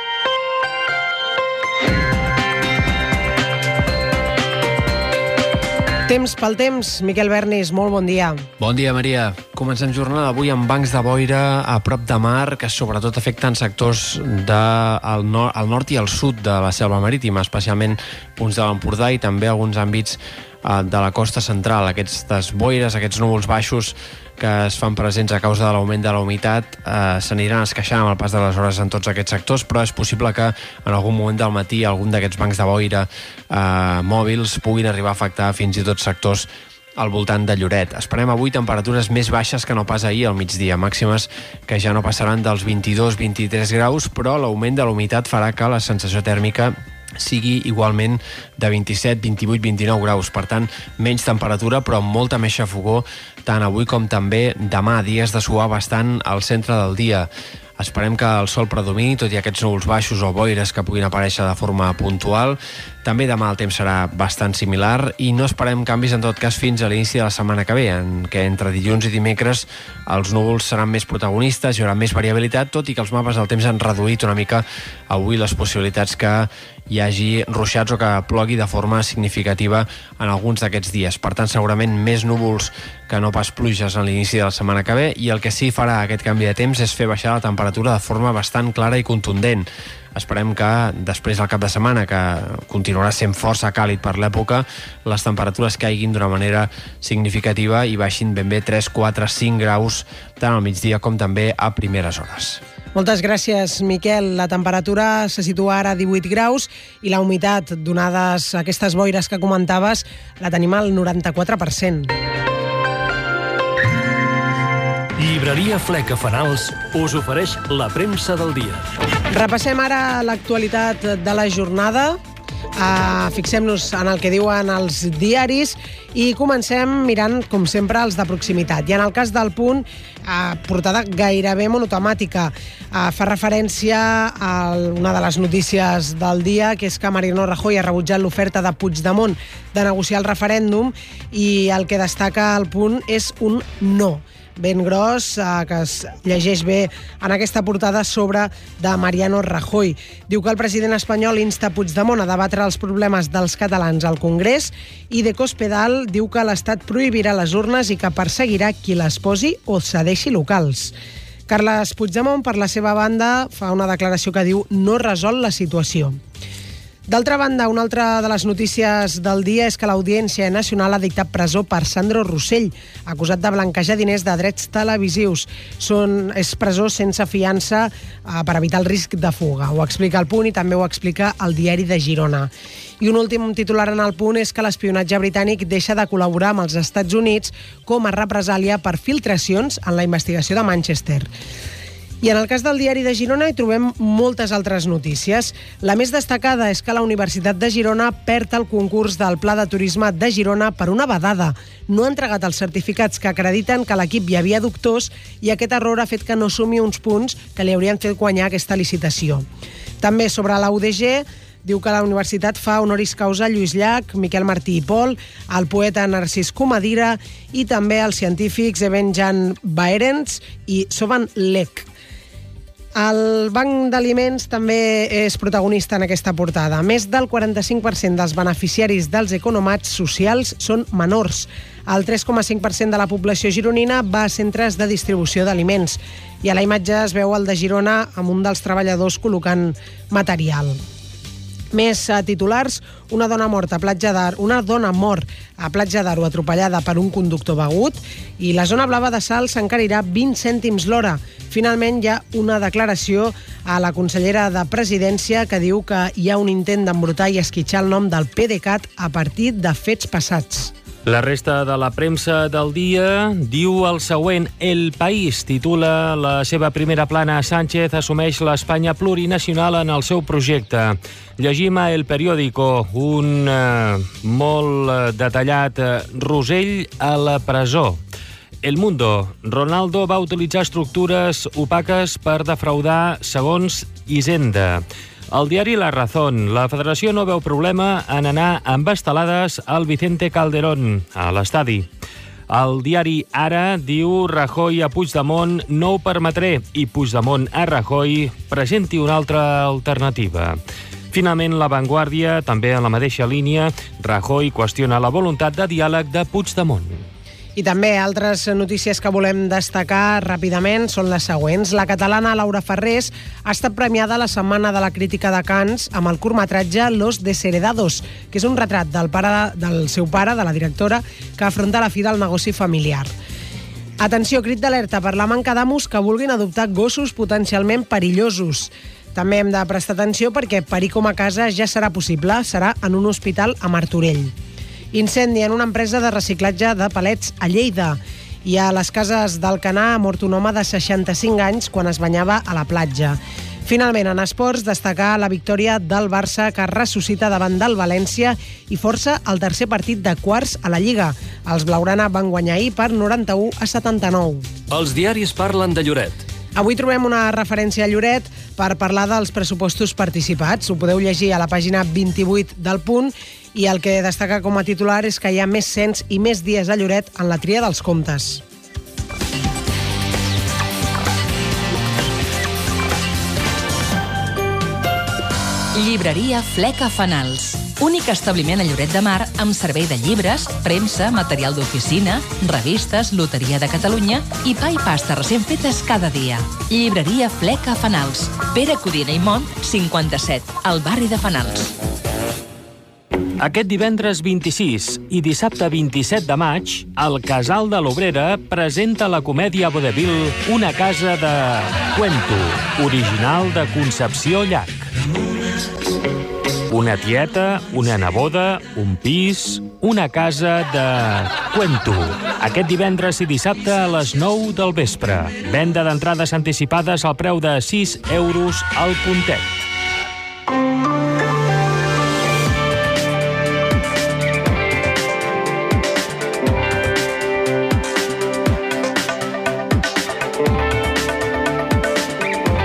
Speaker 4: Temps pel temps, Miquel Bernis, molt bon dia.
Speaker 8: Bon dia, Maria. Comencem jornada avui amb bancs de boira a prop de mar que sobretot afecten sectors del nord, al nord i al sud de la selva marítima, especialment punts de l'Empordà i també alguns àmbits eh, de la costa central. Aquestes boires, aquests núvols baixos que es fan presents a causa de l'augment de la humitat eh, s'aniran esqueixant amb el pas de les hores en tots aquests sectors, però és possible que en algun moment del matí algun d'aquests bancs de boira eh, mòbils puguin arribar a afectar fins i tot sectors al voltant de Lloret. Esperem avui temperatures més baixes que no pas ahir al migdia, màximes que ja no passaran dels vint-i-dos a vint-i-tres graus, però l'augment de la humitat farà que la sensació tèrmica sigui igualment de vint-i-set, vint-i-vuit, vint-i-nou graus. Per tant, menys temperatura, però amb molta més xafogor, tant avui com també demà, dies de suar bastant al centre del dia. Esperem que el sol predomini, tot i aquests núvols baixos o boires que puguin aparèixer de forma puntual. També demà el temps serà bastant similar i no esperem canvis en tot cas fins a l'inici de la setmana que ve, en què entre dilluns i dimecres els núvols seran més protagonistes, hi haurà més variabilitat, tot i que els mapes del temps han reduït una mica avui les possibilitats que hi hagi ruixats o que plogui de forma significativa en alguns d'aquests dies. Per tant, segurament més núvols que no pas pluges en l'inici de la setmana que ve, i el que sí farà aquest canvi de temps és fer baixar la temperatura de forma bastant clara i contundent. Esperem que després del cap de setmana, que continuarà sent força càlid per l'època, les temperatures caiguin d'una manera significativa i baixin ben bé tres, quatre, cinc graus tant al migdia com també a primeres hores.
Speaker 4: Moltes gràcies, Miquel. La temperatura se situa ara a divuit graus i la humitat, donades aquestes boires que comentaves, la tenim al noranta-quatre per cent.
Speaker 6: Llibreria Fleca Fanals us ofereix la premsa del dia.
Speaker 4: Repassem ara l'actualitat de la jornada. Uh, fixem-nos en el que diuen els diaris i comencem mirant, com sempre, els de proximitat. I en el cas del Punt, uh, portada gairebé monotemàtica. Uh, fa referència a una de les notícies del dia, que és que Mariano Rajoy ha rebutjat l'oferta de Puigdemont de negociar el referèndum, i el que destaca el Punt és un no ben gros, eh, que es llegeix bé en aquesta portada sobre de Mariano Rajoy. Diu que el president espanyol insta Puigdemont a debatre els problemes dels catalans al Congrés, i de Cospedal diu que l'Estat prohibirà les urnes i que perseguirà qui les posi o cedeixi locals. Carles Puigdemont, per la seva banda, fa una declaració que diu no resol la situació. D'altra banda, una altra de les notícies del dia és que l'Audiència Nacional ha dictat presó per Sandro Rossell, acusat de blanquejar diners de drets televisius. Són, és presó sense fiança eh, per evitar el risc de fuga. Ho explica El Punt i també ho explica el Diari de Girona. I un últim titular en El Punt és que l'espionatge britànic deixa de col·laborar amb els Estats Units com a represàlia per filtracions en la investigació de Manchester. I en el cas del Diari de Girona hi trobem moltes altres notícies. La més destacada és que la Universitat de Girona perd el concurs del Pla de Turisme de Girona per una vedada. No ha entregat els certificats que acrediten que a l'equip hi havia doctors i aquest error ha fet que no sumi uns punts que li haurien fet guanyar aquesta licitació. També sobre la U D G, diu que la universitat fa honoris causa a Lluís Llach, Miquel Martí i Pol, al poeta Narcís Comadira i també als científics Eben Jan Baerens i Sovan Lek. El Banc d'Aliments també és protagonista en aquesta portada. Més del quaranta-cinc per cent dels beneficiaris dels economats socials són menors. El tres coma cinc per cent de la població gironina va a centres de distribució d'aliments. I a la imatge es veu el de Girona amb un dels treballadors col·locant material. Més titulars, una dona morta a Platja d'Aro, una dona mort a Platja d'Aro atropellada per un conductor begut i la zona blava de Salt s'encarirà vint cèntims l'hora. Finalment hi ha una declaració a la consellera de Presidència que diu que hi ha un intent d'embrutar i esquitxar el nom del PDeCAT a partir de fets passats.
Speaker 5: La resta de la premsa del dia diu el següent. El País titula la seva primera plana. Sánchez assumeix l'Espanya plurinacional en el seu projecte. Llegim a El Periódico un eh, molt detallat eh, Rosell a la presó. El Mundo. Ronaldo va utilitzar estructures opaques per defraudar segons Hisenda. El diari La Razón. La federació no veu problema en anar amb estelades al Vicente Calderón, a l'estadi. El diari Ara diu Rajoy a Puigdemont no ho permetré i Puigdemont a Rajoy presenti una altra alternativa. Finalment, La Vanguardia, també en la mateixa línia, Rajoy qüestiona la voluntat de diàleg de Puigdemont.
Speaker 4: I també altres notícies que volem destacar ràpidament són les següents. La catalana Laura Farrés ha estat premiada a la Setmana de la Crítica de Cannes amb el curtmetratge Los Desheredados, que és un retrat del, pare, del seu pare, de la directora, que afronta la fi del negoci familiar. Atenció, crit d'alerta per la manca d'amos que vulguin adoptar gossos potencialment perillosos. També hem de prestar atenció perquè parir com a casa ja serà possible, serà en un hospital a Martorell. Incendi en una empresa de reciclatge de palets a Lleida. I a les Cases d'Alcanar ha mort un home de seixanta-cinc anys quan es banyava a la platja. Finalment, en esports, destacar la victòria del Barça que ressuscita davant del València i força el tercer partit de quarts a la Lliga. Els blaugrana van guanyar ahir per noranta-u a setanta-nou.
Speaker 2: Els diaris parlen de Lloret.
Speaker 4: Avui trobem una referència a Lloret per parlar dels pressupostos participats. Ho podeu llegir a la pàgina vint-i-vuit del Punt i el que destaca com a titular és que hi ha més cens i més dies a Lloret en la tria dels comptes.
Speaker 13: Llibreria Fleca Fanals. Únic establiment a Lloret de Mar amb servei de llibres, premsa, material d'oficina, revistes, loteria de Catalunya i pa i pasta recent fetes cada dia. Llibreria Fleca Fanals. Pere Codina i Mont, cinquanta-set, al barri de Fanals.
Speaker 5: Aquest divendres vint-i-sis i dissabte vint-i-set de maig, el Casal de l'Obrera presenta la comèdia vodevil Una casa de cuento, original de Concepció Llach. Una tieta, una neboda, un pis, una casa de cuento. Aquest divendres i dissabte a les nou del vespre. Venda d'entrades anticipades al preu de sis euros al puntet.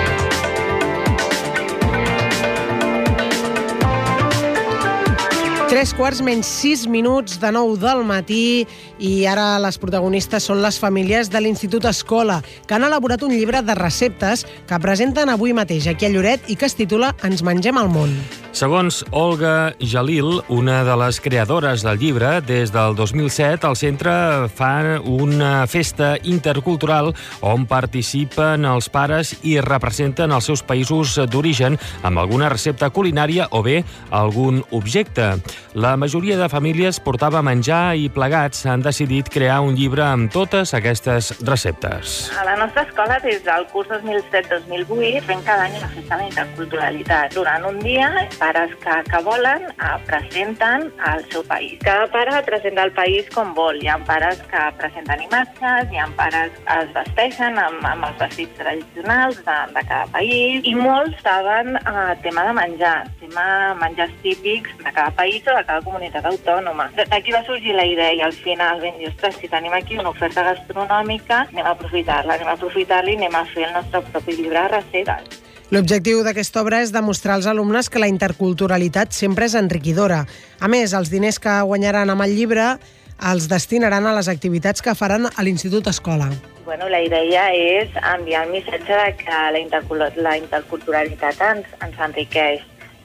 Speaker 4: tres Tres quarts menys sis minuts de nou del matí i ara les protagonistes són les famílies de l'Institut Escola, que han elaborat un llibre de receptes que presenten avui mateix aquí a Lloret i que es titula Ens mengem el món.
Speaker 5: Segons Olga Jalil, una de les creadores del llibre, des del dos mil set el centre fa una festa intercultural on participen els pares i representen els seus països d'origen amb alguna recepta culinària o bé algun objecte. La majoria de famílies portava menjar i plegats han decidit crear un llibre amb totes aquestes receptes.
Speaker 9: A la nostra escola, des del curs dos mil set dos mil vuit, fem cada any la festa de la interculturalitat. Durant un dia, pares que, que volen eh, presenten el seu país. Cada pare presenta el país com vol. Hi ha pares que presenten imatges, hi ha pares que es vesteixen amb, amb els vestits tradicionals de, de cada país i molts saben eh, tema de menjar, tema menjars típics de cada país o de cada comunitat autònoma. D'aquí va sorgir la idea i al final vam dir, ostres, si tenim aquí una oferta gastronòmica, anem a aprofitar-la, anem a aprofitar-la i anem a fer el nostre propi llibre de receptes.
Speaker 4: L'objectiu d'aquesta obra és demostrar als alumnes que la interculturalitat sempre és enriquidora. A més, els diners que guanyaran amb el llibre els destinaran a les activitats que faran a l'Institut Escola.
Speaker 9: Bueno, la idea és enviar el missatge de que la, intercul la interculturalitat ens, ens enriqueix.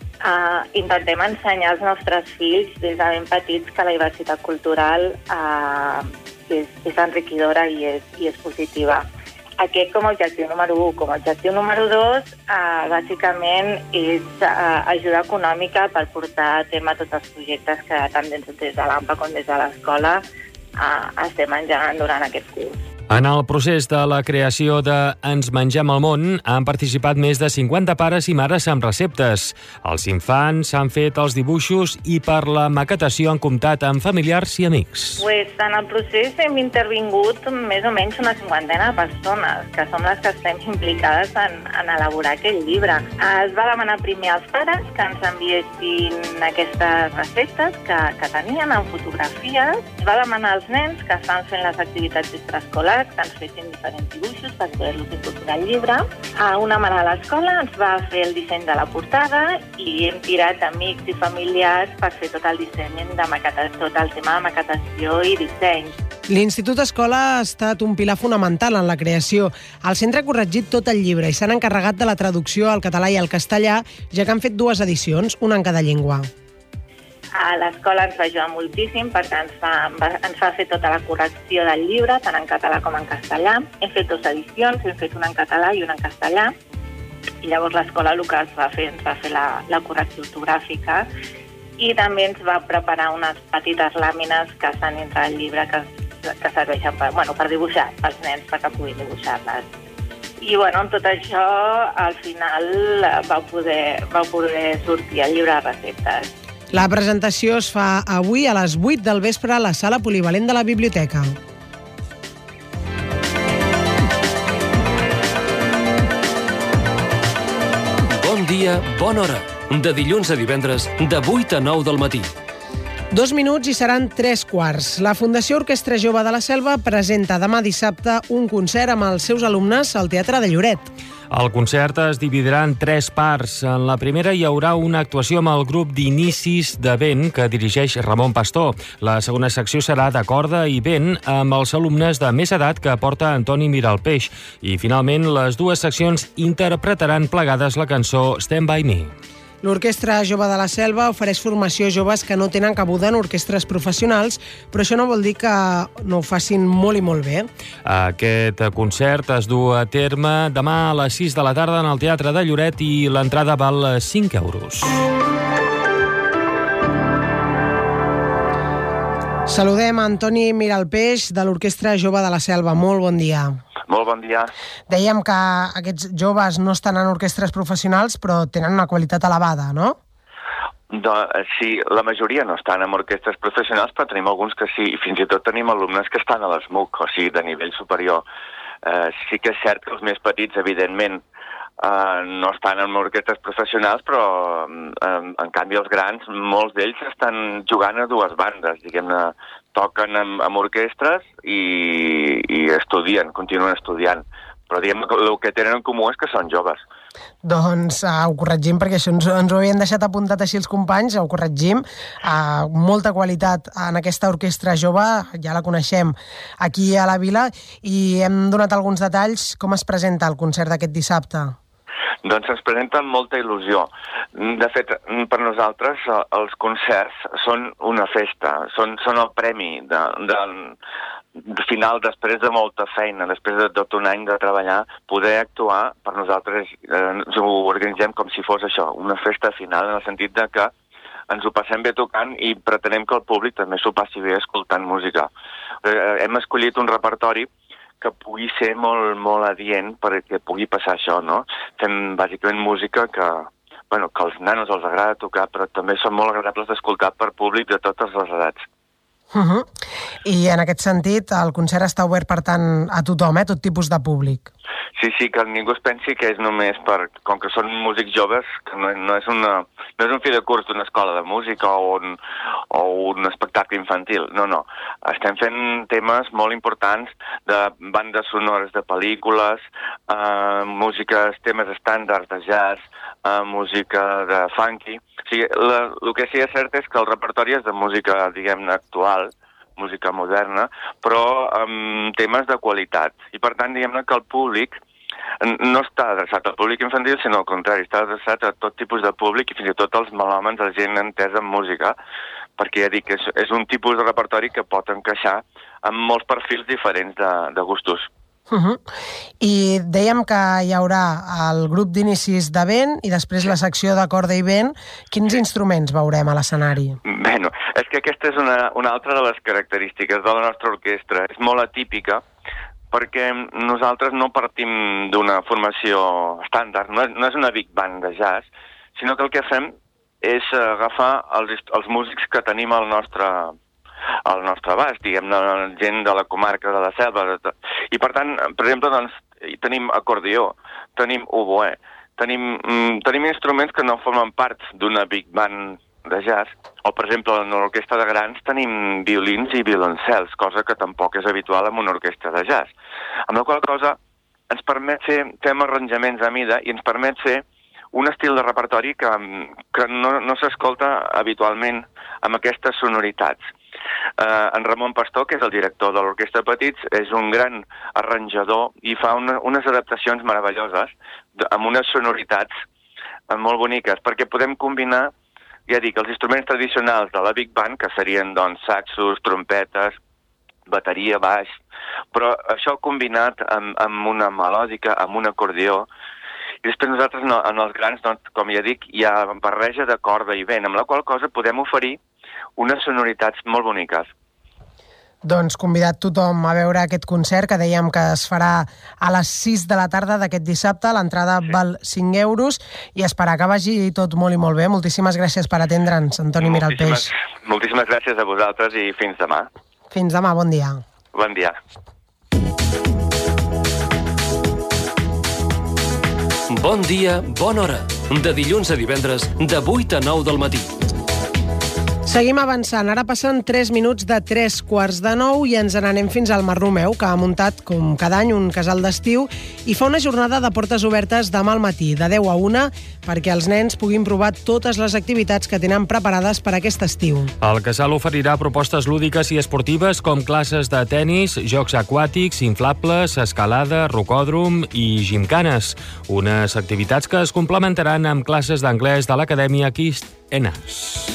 Speaker 9: Uh, intentem ensenyar als nostres fills des de ben petits que la diversitat cultural uh, és, és enriquidora i és, i és positiva. Aquest com a objectiu número u. Com a objectiu número dos, eh, bàsicament, és eh, ajuda econòmica per portar a terme tots els projectes que tant des de l'A M P A com des de l'escola eh, estem engegant durant aquest curs.
Speaker 5: En el procés de la creació de Ens mengem el món han participat més de cinquanta pares i mares amb receptes. Els infants han fet els dibuixos i per la maquetació han comptat amb familiars i amics.
Speaker 9: Pues, en el procés hem intervingut més o menys una cinquantena de persones, que som les que estem implicades en, en elaborar aquest llibre. Es va demanar primer als pares que ens enviessin aquestes receptes que, que tenien en fotografies. Es va demanar als nens que estan fent les activitats extraescolars que ens fessin diferents dibuixos per poder-los incorporar al llibre. A una mare de l'escola ens va fer el disseny de la portada i hem tirat amics i familiars per fer tot el disseny de maquetació, tot el tema de maquetació i disseny.
Speaker 4: L'Institut Escola ha estat un pilar fonamental en la creació. El centre ha corregit tot el llibre i s'han encarregat de la traducció al català i al castellà, ja que han fet dues edicions, una en cada llengua.
Speaker 9: A l'escola ens va ajudar moltíssim perquè ens fa, ens fa fer tota la correcció del llibre, tant en català com en castellà. Hem fet dues edicions, hem fet una en català i una en castellà. I llavors l'escola el que ens va fer, ens va fer la, la correcció ortogràfica i també ens va preparar unes petites làmines que estan dintre del llibre que, que serveixen per, bueno, per dibuixar, pels nens, perquè puguin dibuixar-les. I bueno, amb tot això, al final va poder, va poder sortir el llibre de receptes.
Speaker 4: La presentació es fa avui a les vuit del vespre a la sala polivalent de la biblioteca.
Speaker 2: Bon dia, bona hora. De dilluns a divendres, de vuit a nou del matí.
Speaker 4: Dos minuts i seran tres quarts. La Fundació Orquestra Jove de la Selva presenta demà dissabte un concert amb els seus alumnes al Teatre de Lloret.
Speaker 5: El concert es dividirà en tres parts. En la primera hi haurà una actuació amb el grup d'inicis de vent que dirigeix Ramon Pastor. La segona secció serà de corda i vent amb els alumnes de més edat que porta Antoni Miralpeix. I finalment les dues seccions interpretaran plegades la cançó Stand By Me.
Speaker 4: L'Orquestra Jove de la Selva ofereix formació a joves que no tenen cabuda en orquestres professionals, però això no vol dir que no ho facin molt i molt bé.
Speaker 5: Aquest concert es du a terme demà a les sis de la tarda en el Teatre de Lloret i l'entrada val cinc euros.
Speaker 4: Saludem a Antoni Miralpeix de l'Orquestra Jove de la Selva. Molt bon dia.
Speaker 10: Molt bon dia.
Speaker 4: Dèiem que aquests joves no estan en orquestres professionals, però tenen una qualitat elevada, no?
Speaker 10: No, sí, la majoria no estan en orquestres professionals, però tenim alguns que sí, i fins i tot tenim alumnes que estan a l'S M U C, o sigui, de nivell superior. Eh, sí que és cert que els més petits, evidentment, eh, no estan en orquestres professionals, però eh, en canvi els grans, molts d'ells estan jugant a dues bandes, diguem-ne, toquen amb, amb orquestres i, i estudien, continuen estudiant. Però diguem que el que tenen en comú és que són joves.
Speaker 4: Doncs uh, ho corregim, perquè això ens, ens ho havien deixat apuntat així els companys, ho corregim. Uh, molta qualitat en aquesta orquestra jove, ja la coneixem aquí a la Vila, i hem donat alguns detalls. Com es presenta el concert d'aquest dissabte?
Speaker 10: Doncs ens presenta amb molta il·lusió. De fet, per nosaltres els concerts són una festa, són, són el premi de, de, de final, després de molta feina, després de tot un any de treballar, poder actuar, per nosaltres eh, ens ho organitzem com si fos això, una festa final, en el sentit de que ens ho passem bé tocant i pretenem que el públic també s'ho passi bé escoltant música. Eh, hem escollit un repertori que pugui ser molt, molt adient perquè pugui passar això, no? Fem bàsicament música que, bueno, que als nanos els agrada tocar, però també són molt agradables d'escoltar per públic de totes les edats.
Speaker 4: Uh-huh. I en aquest sentit, el concert està obert, per tant, a tothom, eh? Tot tipus de públic.
Speaker 10: Sí, sí, que ningú es pensi que és només per... Com que són músics joves, que no, no, és, una, no és un fi de curs d'una escola de música o un, o un espectacle infantil. No, no. Estem fent temes molt importants de bandes sonores de pel·lícules, eh, músiques, temes estàndards de jazz, eh, música de funky. O sigui, la, el que sí que és cert és que el repertori és de música, diguem-ne, actual, música moderna, però amb temes de qualitat. I per tant, diguem-ne que el públic no està adreçat al públic infantil, sinó al contrari, està adreçat a tot tipus de públic i fins i tot als melòmens, a gent entesa en música, perquè ja dic que és, és un tipus de repertori que pot encaixar amb molts perfils diferents de, de gustos.
Speaker 4: Uh-huh. I dèiem que hi haurà el grup d'inicis de vent i després la secció de corda i vent. Quins instruments veurem a l'escenari?
Speaker 10: Bueno, és que aquesta és una, una altra de les característiques de la nostra orquestra. És molt atípica perquè nosaltres no partim d'una formació estàndard, no és, no és una big band de jazz, sinó que el que fem és agafar els, els músics que tenim al nostre al nostre abast, diguem-ne, gent de la comarca de la Selva. I, per tant, per exemple, doncs, tenim acordió, tenim oboè, tenim, mm, tenim instruments que no formen part d'una big band de jazz, o, per exemple, en l'orquestra de grans tenim violins i violoncels, cosa que tampoc és habitual en una orquestra de jazz. Amb la qual cosa ens permet fer, fem arranjaments a mida i ens permet fer un estil de repertori que, que no, no s'escolta habitualment amb aquestes sonoritats. Uh, en Ramon Pastor, que és el director de l'Orquestra Petits, és un gran arranjador i fa una, unes adaptacions meravelloses de, amb unes sonoritats uh, molt boniques, perquè podem combinar, ja dic, els instruments tradicionals de la Big Band, que serien doncs, saxos, trompetes, bateria, baix, però això combinat amb, amb una melòdica, amb un acordió. I després nosaltres no, en els grans, doncs, com ja dic, hi ha barreja de corda i vent, amb la qual cosa podem oferir unes sonoritats molt boniques.
Speaker 4: Doncs convidat tothom a veure aquest concert, que dèiem que es farà a les sis de la tarda d'aquest dissabte. L'entrada sí. val cinc euros i esperar que vagi tot molt i molt bé. Moltíssimes gràcies per atendre'ns, Antoni Miralpeix.
Speaker 10: Moltíssimes gràcies a vosaltres i fins demà.
Speaker 4: Fins demà, bon dia.
Speaker 10: Bon dia.
Speaker 2: Bon dia, bona hora. De dilluns a divendres, de vuit a nou del matí.
Speaker 4: Seguim avançant. Ara passen tres minuts de tres quarts de nou i ens n'anem fins al Mar Romeu, que ha muntat, com cada any, un casal d'estiu i fa una jornada de portes obertes demà al matí, de deu a una, perquè els nens puguin provar totes les activitats que tenen preparades per aquest estiu.
Speaker 5: El casal oferirà propostes lúdiques i esportives com classes de tennis, jocs aquàtics, inflables, escalada, rocòdrom i gimcanes. Unes activitats que es complementaran amb classes d'anglès de l'Acadèmia Kist Enas.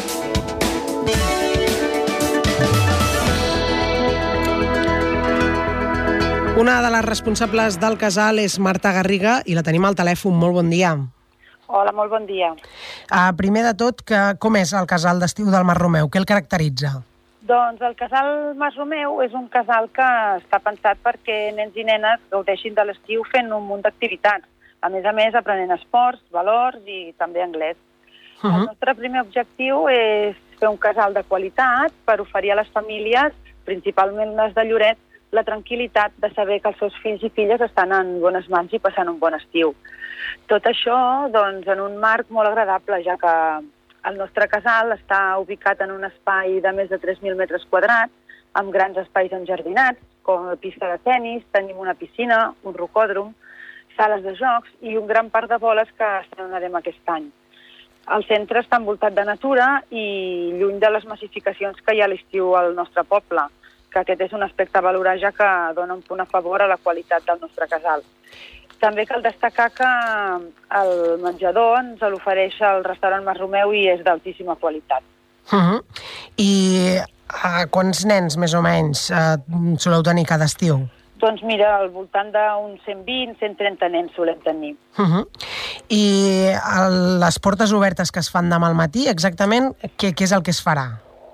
Speaker 4: Una de les responsables del casal és Marta Garriga i la tenim al telèfon. Molt bon dia.
Speaker 11: Hola, molt bon dia.
Speaker 4: Uh, primer de tot, que, com és el casal d'estiu del Mar Romeu? Què el caracteritza?
Speaker 11: Doncs el casal Mas Romeu és un casal que està pensat perquè nens i nenes gaudeixin de l'estiu fent un munt d'activitats. A més a més, aprenent esports, valors i també anglès. Uh -huh. El nostre primer objectiu és fer un casal de qualitat per oferir a les famílies, principalment les de Lloret, la tranquil·litat de saber que els seus fills i filles estan en bones mans i passant un bon estiu. Tot això, doncs, en un marc molt agradable, ja que el nostre casal està ubicat en un espai de més de tres mil metres quadrats, amb grans espais enjardinats, com la pista de tennis, tenim una piscina, un rocòdrom. sales de jocs i un gran parc de boles que estrenarem aquest any. El centre està envoltat de natura i lluny de les massificacions que hi ha a l'estiu al nostre poble, que aquest és un aspecte a valorar ja que dona un punt a favor a la qualitat del nostre casal. També cal destacar que el menjador ens l'ofereix el restaurant Mas Romeu i és d'altíssima qualitat.
Speaker 4: Uh-huh. I uh, quants nens, més o menys, uh, soleu tenir cada estiu?
Speaker 11: Doncs mira, al voltant d'uns cent vint, cent trenta nens solem tenir.
Speaker 4: Uh-huh. I el, les portes obertes que es fan demà al matí, exactament què, què és el que es farà?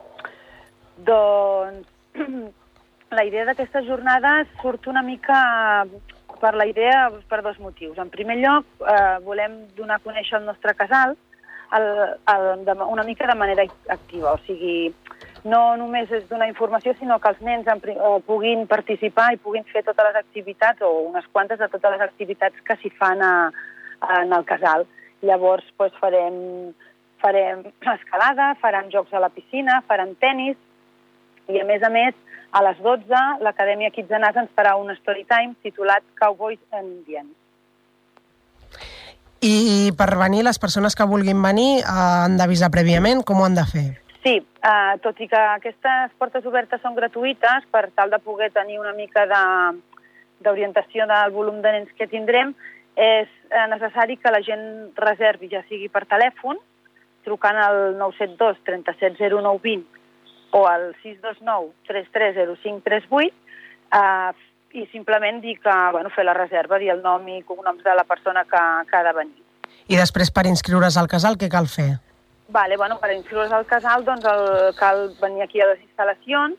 Speaker 11: Doncs la idea d'aquesta jornada surt una mica per la idea per dos motius. En primer lloc, eh, volem donar a conèixer el nostre casal el, el, de, una mica de manera activa, o sigui, no només és donar informació, sinó que els nens en, eh, puguin participar i puguin fer totes les activitats, o unes quantes de totes les activitats que s'hi fan a, a, en el casal. Llavors, doncs, farem, farem escalada, faran jocs a la piscina, faran tennis, i a més a més, a les dotze, l'Acadèmia Kids and Us ens farà un story time titulat Cowboys and Indians.
Speaker 4: I per venir, les persones que vulguin venir eh, han d'avisar prèviament? Com ho han de fer?
Speaker 11: Sí, eh, tot i que aquestes portes obertes són gratuïtes, per tal de poder tenir una mica de, d'orientació del volum de nens que tindrem, és necessari que la gent reservi, ja sigui per telèfon, trucant al nou set dos, trenta-set, zero nou, vint, o al sis dos nou, tres tres zero cinc tres vuit, eh, i simplement dir que, bueno, fer la reserva, dir el nom i cognoms de la persona que, que ha de venir.
Speaker 4: I després, per inscriure's al casal, què cal fer?
Speaker 11: Vale, bueno, per inscriure's al casal, doncs el, cal venir aquí a les instal·lacions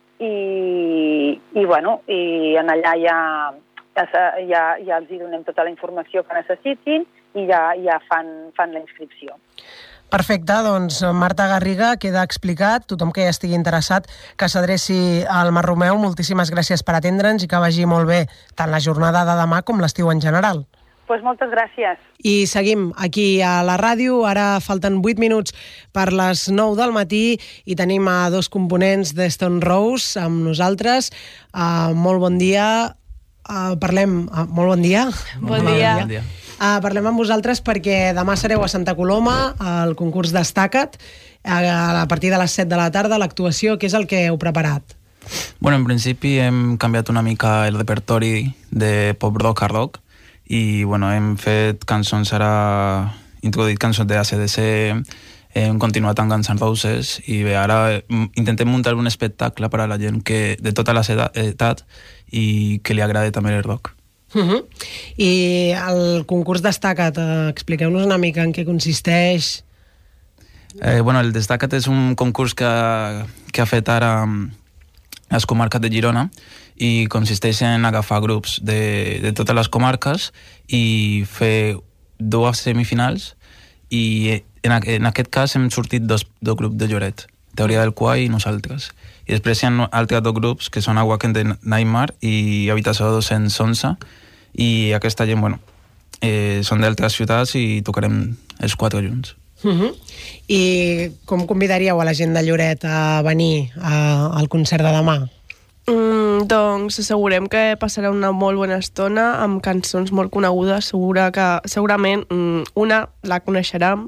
Speaker 11: i, i, bueno, i en allà ja, ja, ja, ja els hi donem tota la informació que necessitin i ja, ja fan, fan la inscripció.
Speaker 4: Perfecte, doncs Marta Garriga, queda explicat, tothom que ja estigui interessat que s'adreci al Mas Romeu. Moltíssimes gràcies per atendre'ns i que vagi molt bé tant la jornada de demà com l'estiu en general.
Speaker 11: Doncs pues moltes gràcies.
Speaker 4: I seguim aquí a la ràdio, ara falten vuit minuts per les nou del matí i tenim a dos components de Stone Rose amb nosaltres. Uh, molt bon dia, uh, parlem... Uh, molt bon dia.
Speaker 12: Bon dia. Bon dia.
Speaker 4: Uh, parlem amb vosaltres perquè demà sereu a Santa Coloma al concurs Destaca't a partir de les set de la tarda, l'actuació. Què és el que heu preparat?
Speaker 12: Bueno, en principi hem canviat una mica el repertori de pop-rock a rock i bueno, hem fet cançons, ara introduït cançons de A C D C, hem continuat amb Guns N' Roses i bé, ara intentem muntar un espectacle per a la gent que, de tota la edat i que li agrada també el rock.
Speaker 4: Uh-huh. I el concurs Destaca't, eh, expliqueu-nos una mica en què consisteix.
Speaker 12: Eh, bueno, el Destaca't és un concurs que, que ha fet ara les comarques de Girona i consisteix en agafar grups de, de totes les comarques i fer dues semifinals i en, en aquest cas hem sortit dos, dos grups de Lloret, Teoria del Quai i nosaltres. I després hi ha altres dos grups que són Awaken de Nightmare i Habitació dos-cents onze i aquesta gent, bueno, eh, són d'altres ciutats i tocarem els quatre junts.
Speaker 4: Uh-huh. I com convidaríeu a la gent de Lloret a venir a, al concert de demà?
Speaker 15: Mm, doncs assegurem que passarà una molt bona estona amb cançons molt conegudes, segura que, segurament mm, una la coneixerem.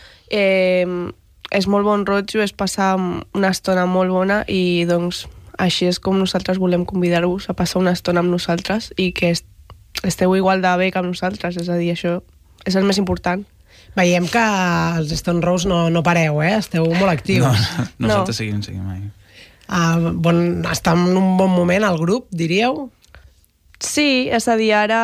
Speaker 15: Eh, és molt bon rotllo, és passar una estona molt bona i doncs així és com nosaltres volem convidar-vos a passar una estona amb nosaltres i que est esteu igual de bé que amb nosaltres, és a dir, això és el més important.
Speaker 4: Veiem que els Stone Rose no, no pareu, eh? Esteu molt actius.
Speaker 12: No, nosaltres no. seguim, seguim ahí.
Speaker 4: Uh, bon, està en un bon moment el grup, diríeu?
Speaker 15: Sí, és a dir, ara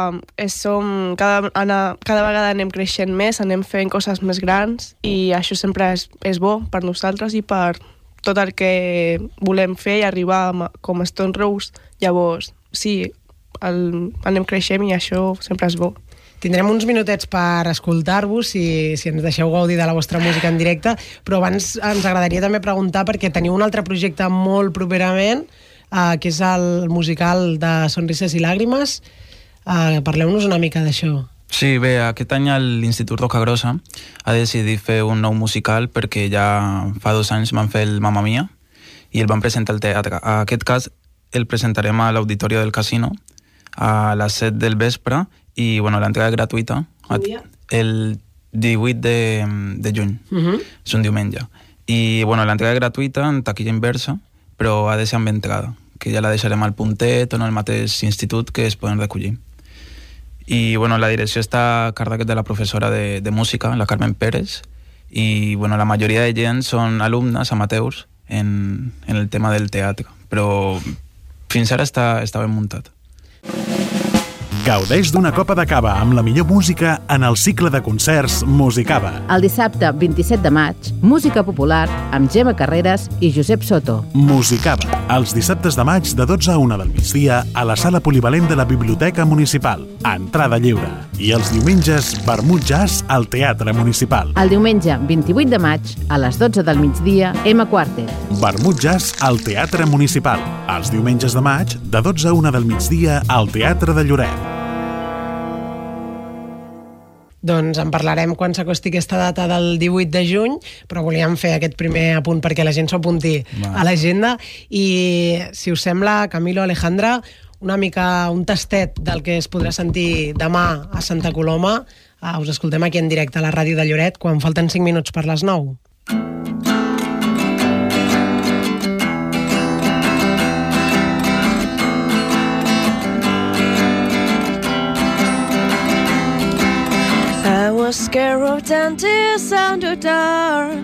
Speaker 15: som, cada, cada vegada anem creixent més, anem fent coses més grans i això sempre és, és bo per nosaltres i per tot el que volem fer i arribar com a Stone Rose. Llavors, sí, el, anem creixent i això sempre és bo.
Speaker 4: Tindrem uns minutets per escoltar-vos si, si ens deixeu gaudir de la vostra música en directe, però abans ens agradaria també preguntar perquè teniu un altre projecte molt properament, eh, que és el musical de Sonrises i Làgrimes. Eh, Parleu-nos una mica d'això.
Speaker 12: Sí, bé, aquest any l'Institut Rocagrossa ha decidit fer un nou musical perquè ja fa dos anys van fer el Mamma Mia i el van presentar al teatre. En aquest cas el presentarem a l'Auditori del Casino a les set del vespre i bueno, l'entrada és gratuïta el divuit de, de juny,
Speaker 4: Uh-huh.
Speaker 12: és un diumenge. I bueno, l'entrada és gratuïta en taquilla inversa, però ha de ser amb entrada, que ja la deixarem al puntet o en el mateix institut que es poden recollir. I bueno, la direcció està a càrrec de la professora de, de música, la Carmen Pérez, i bueno, la majoria de gent són alumnes, amateurs, en, en el tema del teatre, però fins ara està, està ben muntat.
Speaker 19: Gaudeix d'una copa de cava amb la millor música en el cicle de concerts Musicava.
Speaker 20: El dissabte vint-i-set de maig, música popular amb Gemma Carreras i Josep Soto.
Speaker 19: Musicava, els dissabtes de maig de dotze a una del migdia a la sala polivalent de la Biblioteca Municipal, a entrada lliure. I els diumenges, vermut jazz al Teatre Municipal.
Speaker 20: El diumenge vint-i-vuit de maig, a les dotze del migdia, M Quartet.
Speaker 19: Vermut jazz al Teatre Municipal. Els diumenges de maig, de dotze a una del migdia al Teatre de Lloret.
Speaker 4: Doncs en parlarem quan s'acosti aquesta data del divuit de juny, però volíem fer aquest primer apunt perquè la gent s'ho apunti a l'agenda. I, si us sembla, Camilo, Alejandra, una mica un tastet del que es podrà sentir demà a Santa Coloma. Uh, us escoltem aquí en directe a la ràdio de Lloret quan falten cinc minuts per les nou.
Speaker 21: I was scared of dentists and the dark.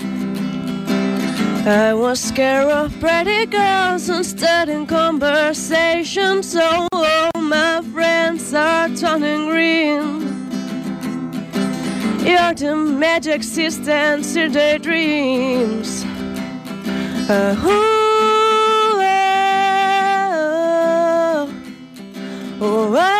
Speaker 21: I was scared of pretty girls and studying conversation. So all my friends are turning green. You're the magic existence in their dreams. Uh, oh, oh, oh, oh.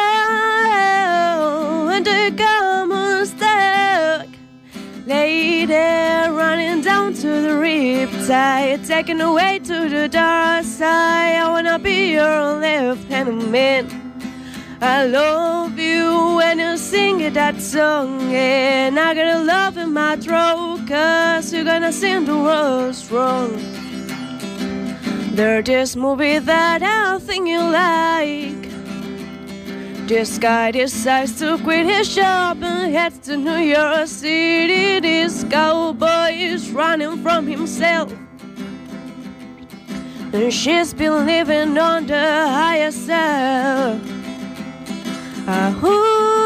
Speaker 21: Lay there, running down to the riptide, taken away to the dark side. I wanna be your left-hand man. I love you when you sing that song, and I got a love in my throat, cause you're gonna sing the words wrong. There's this movie that I think you like. This guy decides to quit his job and heads to New York City. This cowboy is running from himself, and she's been living on the higher side. Ah, ooh,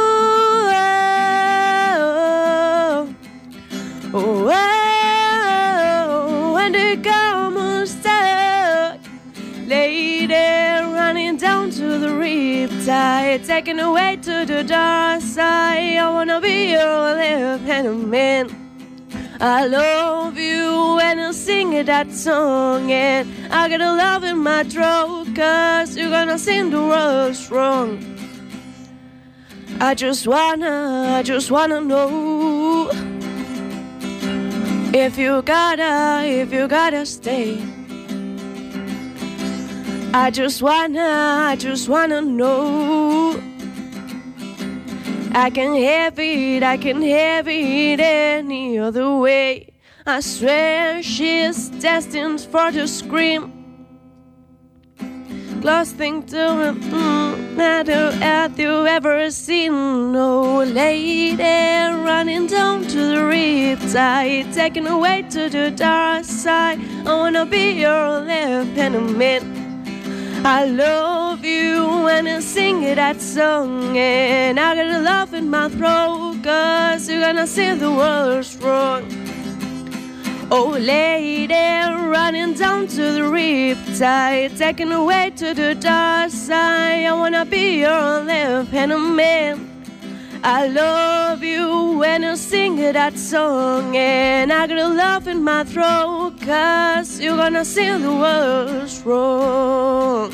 Speaker 21: oh, oh, oh, when the girl moves stuck, lay there running down to the riptide, taken away to the dark side. I wanna be your left-hand man. I love you when you sing that song, and I got a love in my throat, cause you're gonna sing the words wrong. I just wanna, I just wanna know if you gotta, if you gotta stay. I just wanna, I just wanna know. I can have it, I can have it any other way. I swear she's destined for the scream. Close thing to mm, that have you ever seen? No lady running down to the riptide, taken away to the dark side. I wanna be your left-hand man. I love you when you sing that song, and I got a love in my throat, cause you're gonna say the words wrong. Oh lady, running down to the riptide, taken away to the dark side. I wanna be your left-hand man. I love you when you sing that song, and I got a love in my throat, cause you're gonna sing the words wrong.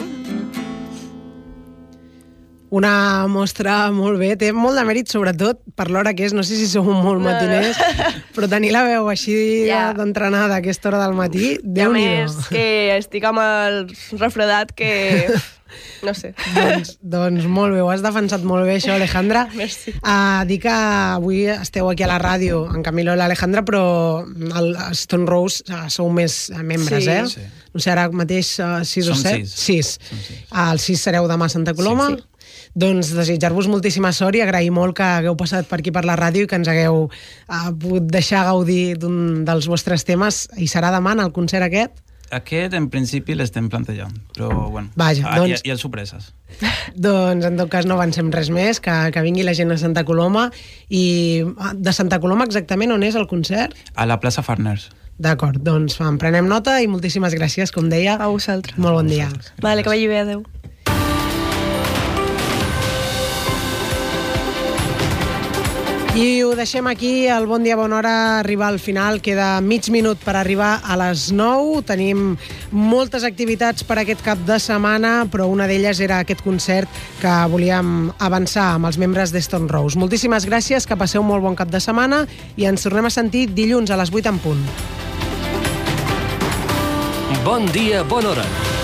Speaker 4: Una mostra molt bé, té molt de mèrit, sobretot per l'hora que és, no sé si som molt matiners, però tenir la veu així
Speaker 15: Ja.
Speaker 4: d'entrenada a aquesta hora del matí,
Speaker 15: I a
Speaker 4: Déu-n'hi-do.
Speaker 15: més, que estic amb el refredat que... No sé.
Speaker 4: doncs, doncs molt bé, ho has defensat molt bé, això, Alejandra.
Speaker 15: Merci.
Speaker 4: Uh, dic que avui esteu aquí a la ràdio, en Camilo i l'Alejandra, però al Stone Rose uh, sou més uh, membres,
Speaker 15: Sí.
Speaker 4: eh?
Speaker 15: Sí.
Speaker 4: No sé, ara mateix uh, sis o
Speaker 12: Som
Speaker 4: set?
Speaker 12: sis.
Speaker 4: Sis. Uh, els sis sereu demà a Santa Coloma.
Speaker 15: Sí, sí.
Speaker 4: Doncs desitjar-vos moltíssima sort i agrair molt que hagueu passat per aquí per la ràdio i que ens hagueu uh, pogut deixar gaudir d'un dels vostres temes. I serà demà en el concert aquest?
Speaker 12: Aquest, en principi, l'estem plantejant, però, bueno,
Speaker 4: Vaja,
Speaker 12: ah,
Speaker 4: doncs...
Speaker 12: hi, ha, hi ha sorpreses.
Speaker 4: Doncs, en tot cas, no avancem res més, que, que vingui la gent a Santa Coloma. I de Santa Coloma, exactament, on és el concert?
Speaker 12: A la plaça Farners.
Speaker 4: D'acord, doncs en prenem nota i moltíssimes gràcies, com deia.
Speaker 15: A vosaltres.
Speaker 4: Molt bon dia.
Speaker 15: Vale, que vagi bé, adeu.
Speaker 4: I ho deixem aquí, el Bon Dia, Bona Hora arriba al final, queda mig minut per arribar a les nou. Tenim moltes activitats per aquest cap de setmana, però una d'elles era aquest concert que volíem avançar amb els membres d'Stone Rose. Moltíssimes gràcies, que passeu molt bon cap de setmana i ens tornem a sentir dilluns a les vuit en punt.
Speaker 2: Bon dia, bona hora.